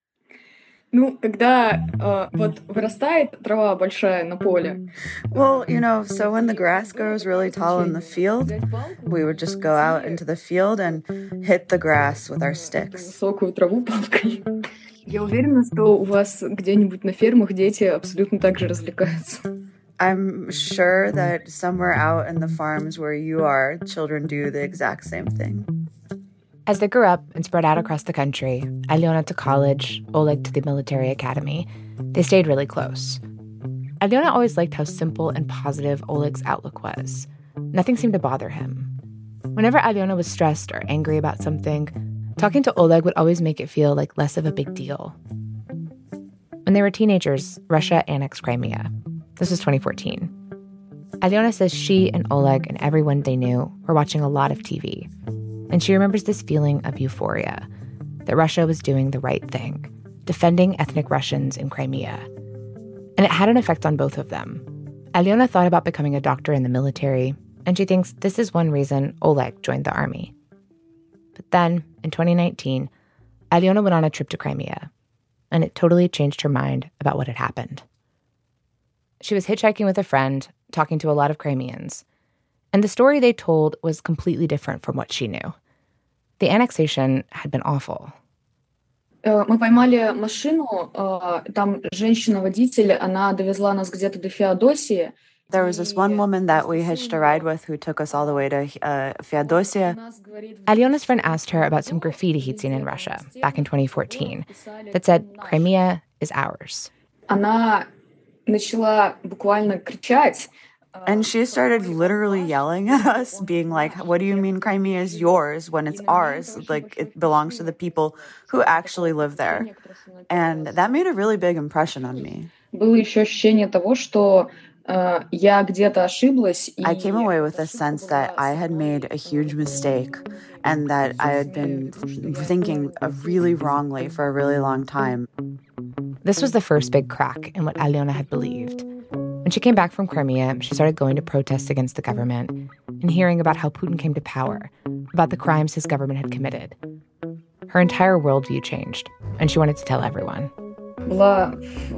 Ну, когда вот вырастает трава большая на поле. Well, so when the grass grows really tall in the field, we would just go out into the field and hit the grass with our sticks. Высокую траву палкой. Я уверена, что у вас где-нибудь на фермах дети абсолютно так же развлекаются. I'm sure that somewhere out in the farms where you are, children do the exact same thing. As they grew up and spread out across the country, Alyona to college, Oleg to the military academy, they stayed really close. Alyona always liked how simple and positive Oleg's outlook was. Nothing seemed to bother him. Whenever Alyona was stressed or angry about something, talking to Oleg would always make it feel like less of a big deal. When they were teenagers, Russia annexed Crimea. This was 2014. Alyona says she and Oleg and everyone they knew were watching a lot of TV. And she remembers this feeling of euphoria, that Russia was doing the right thing, defending ethnic Russians in Crimea. And it had an effect on both of them. Alyona thought about becoming a doctor in the military, and she thinks this is one reason Oleg joined the army. But then, in 2019, Alyona went on a trip to Crimea, and it totally changed her mind about what had happened. She was hitchhiking with a friend, talking to a lot of Crimeans. And the story they told was completely different from what she knew. The annexation had been awful. Мы поймали машину, там женщина-водитель, она довезла нас где-то до Феодосии. There was this one woman that we hitched a ride with who took us all the way to Feodosia. Alyona's friend asked her about some graffiti he'd seen in Russia back in 2014 that said, Crimea is ours. Она начала буквально кричать. And she started literally yelling at us, being like, what do you mean Crimea is yours when it's ours? Like, it belongs to the people who actually live there. And that made a really big impression on me. Было еще ощущение того, что I came away with a sense that I had made a huge mistake and that I had been thinking really wrongly for a really long time. This was the first big crack in what Alyona had believed. When she came back from Crimea, she started going to protests against the government and hearing about how Putin came to power, about the crimes his government had committed. Her entire worldview changed, and she wanted to tell everyone. I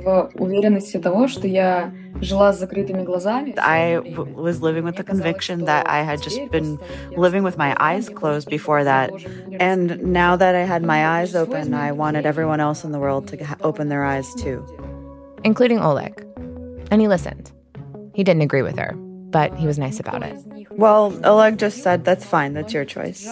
was living with the conviction that I had just been living with my eyes closed before that. And now that I had my eyes open, I wanted everyone else in the world to open their eyes too. Including Oleg. And he listened. He didn't agree with her, but he was nice about it. Well, Oleg just said, that's fine, that's your choice.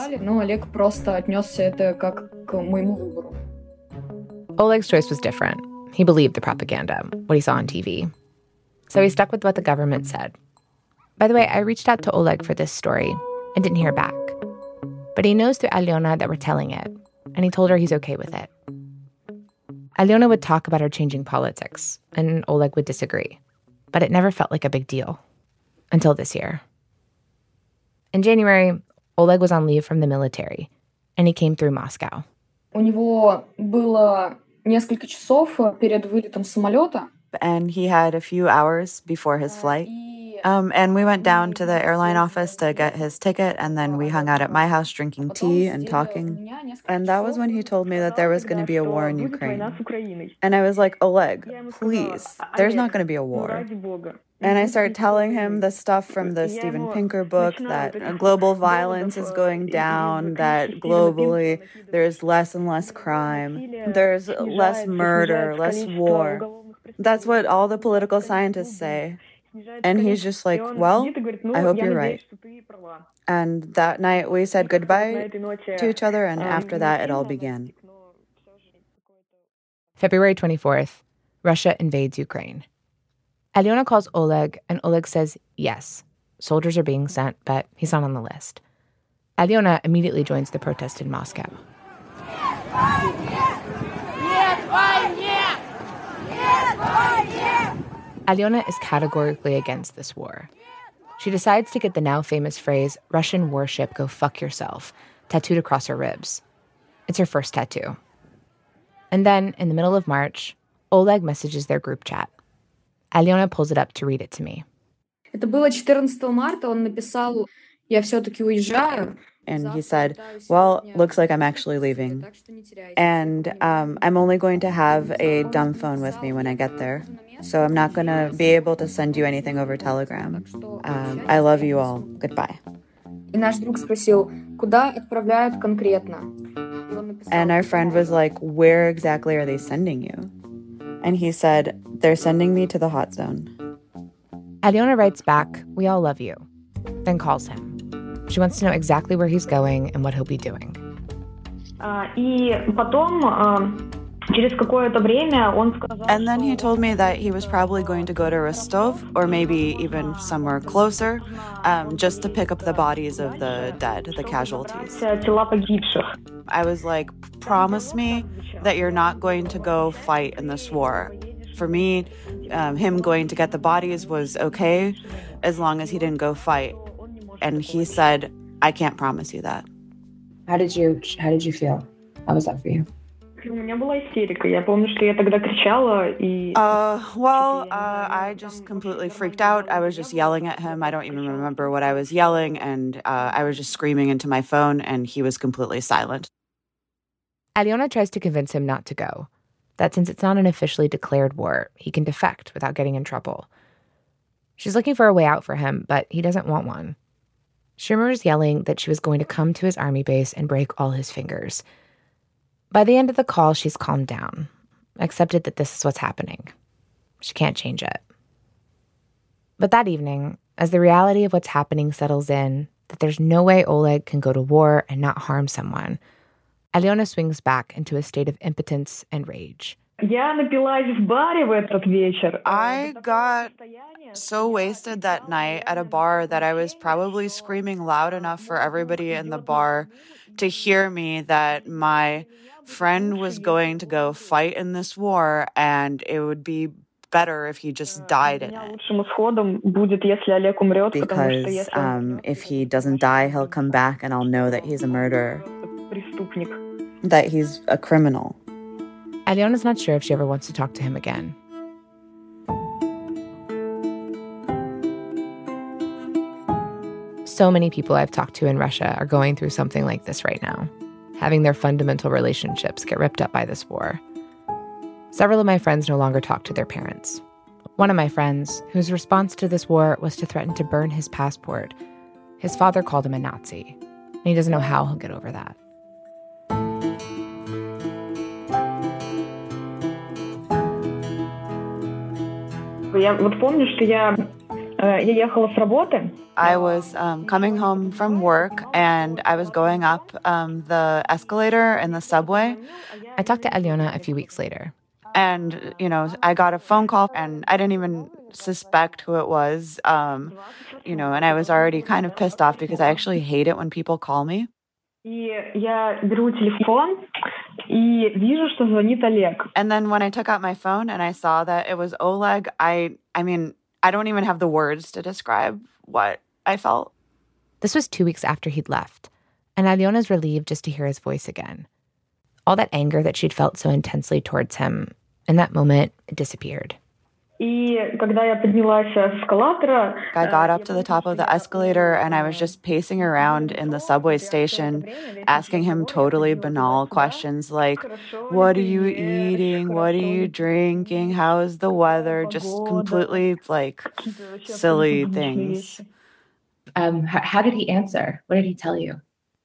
Oleg's choice was different. He believed the propaganda, what he saw on TV. So he stuck with what the government said. By the way, I reached out to Oleg for this story and didn't hear back. But he knows through Alyona that we're telling it, and he told her he's okay with it. Alyona would talk about her changing politics, and Oleg would disagree. But it never felt like a big deal. Until this year. In January, Oleg was on leave from the military, and he came through Moscow. And he had a few hours before his flight. And we went down to the airline office to get his ticket, and then we hung out at my house drinking tea and talking. And that was when he told me that there was going to be a war in Ukraine. And I was like, Oleg, please, there's not going to be a war. And I started telling him the stuff from the Steven Pinker book, that global violence is going down, that globally there's less and less crime, there's less murder, less war. That's what all the political scientists say. And he's just like, well, I hope you're right. And that night we said goodbye to each other, and after that it all began. February 24th, Russia invades Ukraine. Alyona calls Oleg, and Oleg says yes. Soldiers are being sent, but he's not on the list. Alyona immediately joins the protest in Moscow. Alyona is categorically against this war. She decides to get the now famous phrase, Russian warship, go fuck yourself, tattooed across her ribs. It's her first tattoo. And then, in the middle of March, Oleg messages their group chat. Alyona pulls it up to read it to me. Это было 14 марта, он написал, я все-таки уезжаю. And he said, well, looks like I'm actually leaving. And I'm only going to have a dumb phone with me when I get there. So I'm not going to be able to send you anything over Telegram. I love you all. Goodbye. И наш друг спросил, куда отправляют конкретно? And our friend was like, where exactly are they sending you? And he said, they're sending me to the hot zone. Alyona writes back, we all love you, then calls him. She wants to know exactly where he's going and what he'll be doing. And then he told me that he was probably going to go to Rostov, or maybe even somewhere closer, just to pick up the bodies of the dead, the casualties. I was like, promise me that you're not going to go fight in this war. For me, him going to get the bodies was okay, as long as he didn't go fight. And he said, I can't promise you that. How did you feel? How was that for you? I just completely freaked out. I was just yelling at him. I don't even remember what I was yelling. And I was just screaming into my phone, and he was completely silent. Alyona tries to convince him not to go, that since it's not an officially declared war, he can defect without getting in trouble. She's looking for a way out for him, but he doesn't want one. She remembers yelling that she was going to come to his army base and break all his fingers. By the end of the call, she's calmed down, accepted that this is what's happening. She can't change it. But that evening, as the reality of what's happening settles in, that there's no way Oleg can go to war and not harm someone, Alyona swings back into a state of impotence and rage. I got so wasted that night at a bar that I was probably screaming loud enough for everybody in the bar to hear me that my friend was going to go fight in this war, and it would be better if he just died in it. Because if he doesn't die, he'll come back and I'll know that he's a murderer, that he's a criminal. Alyona's not sure if she ever wants to talk to him again. So many people I've talked to in Russia are going through something like this right now, having their fundamental relationships get ripped up by this war. Several of my friends no longer talk to their parents. One of my friends, whose response to this war was to threaten to burn his passport, his father called him a Nazi, and he doesn't know how he'll get over that. I was coming home from work and I was going up the escalator in the subway. I talked to Alyona a few weeks later. And, I got a phone call and I didn't even suspect who it was, and I was already kind of pissed off because I actually hate it when people call me. And then when I took out my phone and I saw that it was Oleg, I don't even have the words to describe what I felt. This was 2 weeks after he'd left, and Alyona's relieved just to hear his voice again. All that anger that she'd felt so intensely towards him, in that moment, it disappeared. I got up to the top of the escalator and I was just pacing around in the subway station, asking him totally banal questions like, what are you eating? What are you drinking? How is the weather? Just completely, silly things. How did he answer? What did he tell you?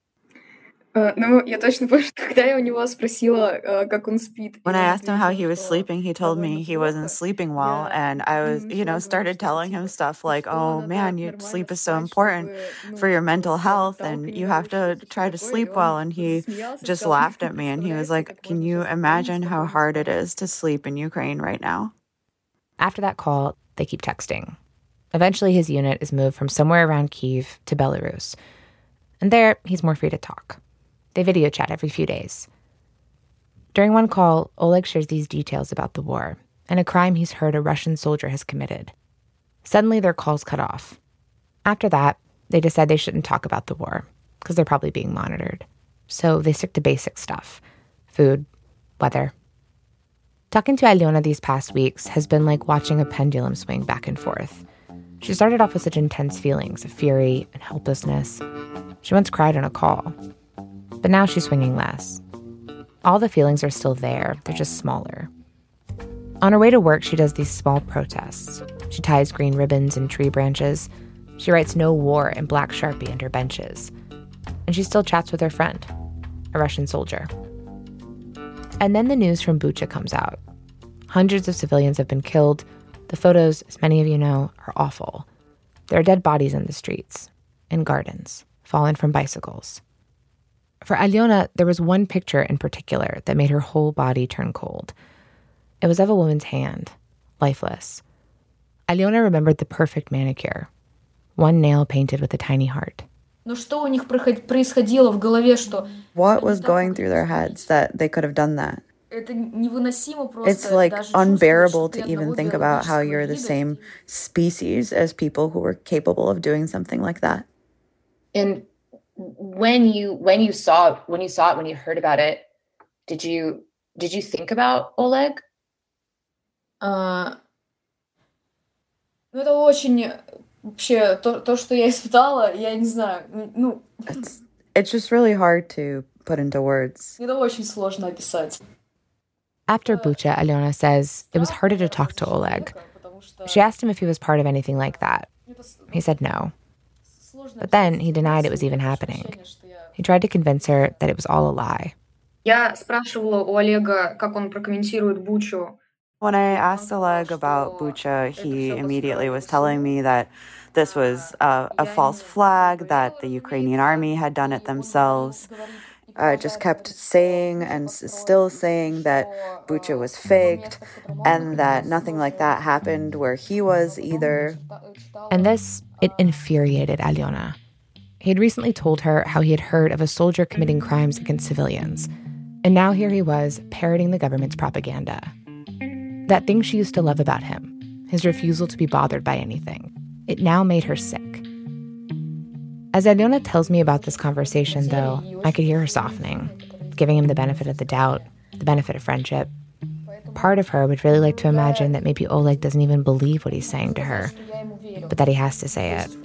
Я точно помню, когда я у него спросила, как он спит. When I asked him how he was sleeping, he told me he wasn't sleeping well. And I was, started telling him stuff like, oh man, your sleep is so important for your mental health and you have to try to sleep well. And he just laughed at me and he was like, can you imagine how hard it is to sleep in Ukraine right now? After that call, they keep texting. Eventually, his unit is moved from somewhere around Kyiv to Belarus. And there, he's more free to talk. They video chat every few days. During one call, Oleg shares these details about the war and a crime he's heard a Russian soldier has committed. Suddenly, their calls cut off. After that, they decide they shouldn't talk about the war because they're probably being monitored. So they stick to basic stuff: food, weather. Talking to Alyona these past weeks has been like watching a pendulum swing back and forth. She started off with such intense feelings of fury and helplessness. She once cried on a call. But now she's swinging less. All the feelings are still there, they're just smaller. On her way to work, she does these small protests. She ties green ribbons and tree branches. She writes "No War" in black Sharpie under benches. And she still chats with her friend, a Russian soldier. And then the news from Bucha comes out. Hundreds of civilians have been killed. The photos, as many of you know, are awful. There are dead bodies in the streets, in gardens, fallen from bicycles. For Alyona, there was one picture in particular that made her whole body turn cold. It was of a woman's hand, lifeless. Alyona remembered the perfect manicure, one nail painted with a tiny heart. What was going through their heads that they could have done that? It's unbearable to even think about how you're the same species as people who were capable of doing something like that. And when you heard about it, did you think about Oleg? Это очень вообще то, что я испытала, я не знаю, It's just really hard to put into words. Это очень сложно описать. After Bucha, Alyona says it was harder to talk to Oleg. She asked him if he was part of anything like that. He said no. But then he denied it was even happening. He tried to convince her that it was all a lie. Я спрашивала у Олега, как он прокомментирует Бучу. When I asked Oleg about Bucha, he immediately was telling me that this was a false flag, that the Ukrainian army had done it themselves. Just kept saying and still saying that Bucha was faked and that nothing like that happened where he was either. And this, it infuriated Alyona. He had recently told her how he had heard of a soldier committing crimes against civilians. And now here he was, parroting the government's propaganda. That thing she used to love about him, his refusal to be bothered by anything, it now made her sick. As Alyona tells me about this conversation, though, I could hear her softening, giving him the benefit of the doubt, the benefit of friendship. Part of her would really like to imagine that maybe Oleg doesn't even believe what he's saying to her, but that he has to say it.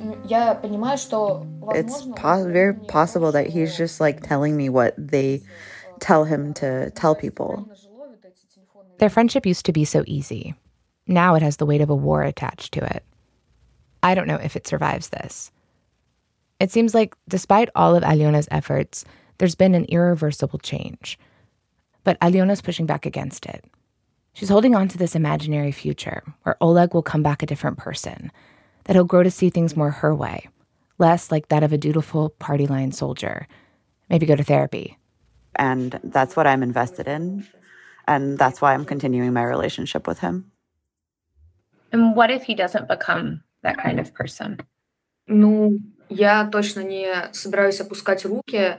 It's very possible that he's just like telling me what they tell him to tell people. Their friendship used to be so easy. Now it has the weight of a war attached to it. I don't know if it survives this. It seems like despite all of Alyona's efforts, there's been an irreversible change. But Alyona's pushing back against it. She's holding on to this imaginary future where Oleg will come back a different person, that he'll grow to see things more her way, less like that of a dutiful party-line soldier, maybe go to therapy. And that's what I'm invested in, and that's why I'm continuing my relationship with him. And what if he doesn't become that kind of person? Ну, я точно не собираюсь опускать руки.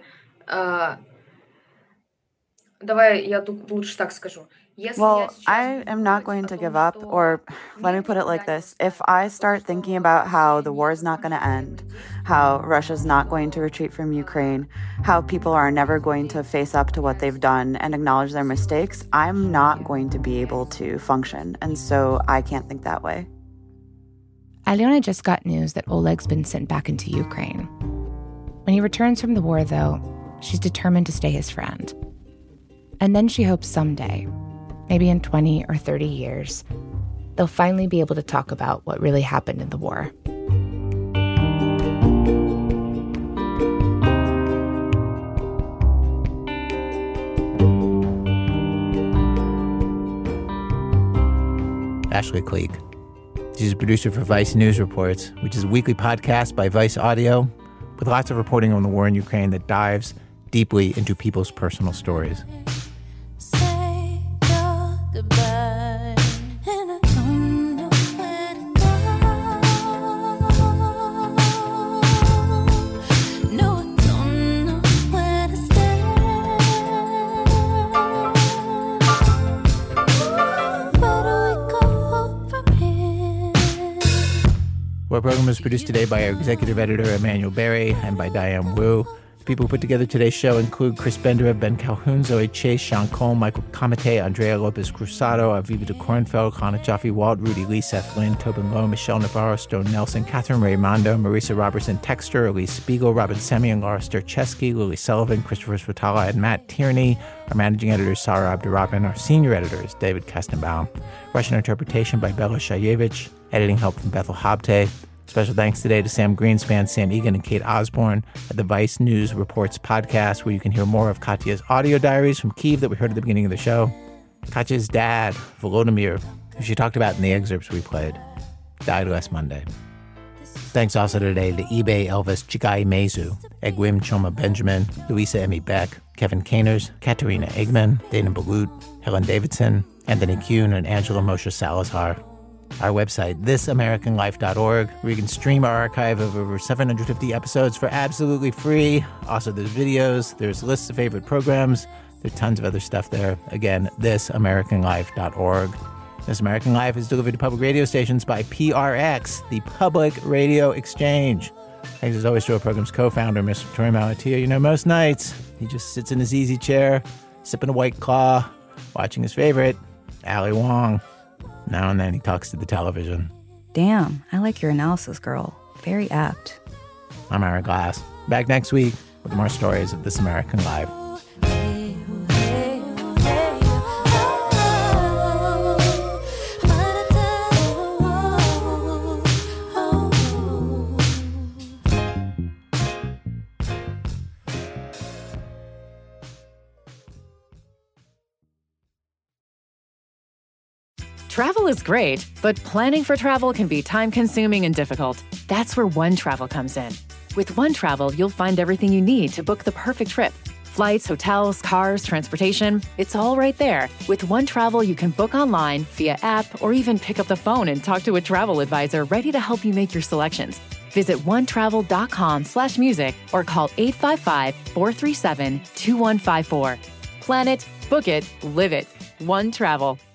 Давай я тут лучше так скажу. Well, I am not going to give up, or let me put it like this. If I start thinking about how the war is not going to end, how Russia's not going to retreat from Ukraine, how people are never going to face up to what they've done and acknowledge their mistakes, I'm not going to be able to function. And so I can't think that way. Alyona just got news that Oleg's been sent back into Ukraine. When he returns from the war, though, she's determined to stay his friend. And then she hopes someday, maybe in 20 or 30 years, they'll finally be able to talk about what really happened in the war. Ashley Cleek. She's a producer for Vice News Reports, which is a weekly podcast by Vice Audio with lots of reporting on the war in Ukraine that dives deeply into people's personal stories. Our program was produced today by our executive editor, Emmanuel Berry, and by Diane Wu. The people who put together today's show include Chris Benderev, Ben Calhoun, Zoe Chase, Sean Cole, Michael Kamate, Andrea Lopez Cruzado, Aviva de Kornfeld, Hannah Jaffe Walt, Rudy Lee, Seth Lynn, Tobin Lowe, Michelle Navarro, Stone Nelson, Catherine Raimondo, Marisa Robertson Texter, Elise Spiegel, Robin Semyon, Laura Sterchesky, Lily Sullivan, Christopher Swatala, and Matt Tierney. Our managing editor is Sarah Abdurrahman. Our senior editor is David Kestenbaum. Russian interpretation by Bela Shayevich. Editing help from Bethel Habte. Special thanks today to Sam Greenspan, Sam Egan, and Kate Osborne at the Vice News Reports podcast, where you can hear more of Katya's audio diaries from Kyiv that we heard at the beginning of the show. Katya's dad, Volodymyr, who she talked about in the excerpts we played, died last Monday. Thanks also today to eBay Elvis Chigai Mezu, Egwim Choma Benjamin, Louisa Emmy Beck, Kevin Caners, Katerina Eggman, Dana Balut, Helen Davidson, Anthony Kuhn, and Angela Moshe Salazar. Our website, thisamericanlife.org, where you can stream our archive of over 750 episodes for absolutely free. Also, there's videos, there's lists of favorite programs, there's tons of other stuff there. Again, thisamericanlife.org. This American Life is delivered to public radio stations by PRX, the Public Radio Exchange. Thanks as always to our program's co-founder, Mr. Troy Malatia. You know, most nights, he just sits in his easy chair, sipping a White Claw, watching his favorite, Ali Wong. Now and then he talks to the television. Damn, I like your analysis, girl. Very apt. I'm Aaron Glass. Back next week with more stories of This American Life. Travel is great, but planning for travel can be time-consuming and difficult. That's where OneTravel comes in. With OneTravel, you'll find everything you need to book the perfect trip. Flights, hotels, cars, transportation, it's all right there. With OneTravel, you can book online, via app, or even pick up the phone and talk to a travel advisor ready to help you make your selections. Visit onetravel.com/music or call 855-437-2154. Plan it, book it, live it. OneTravel.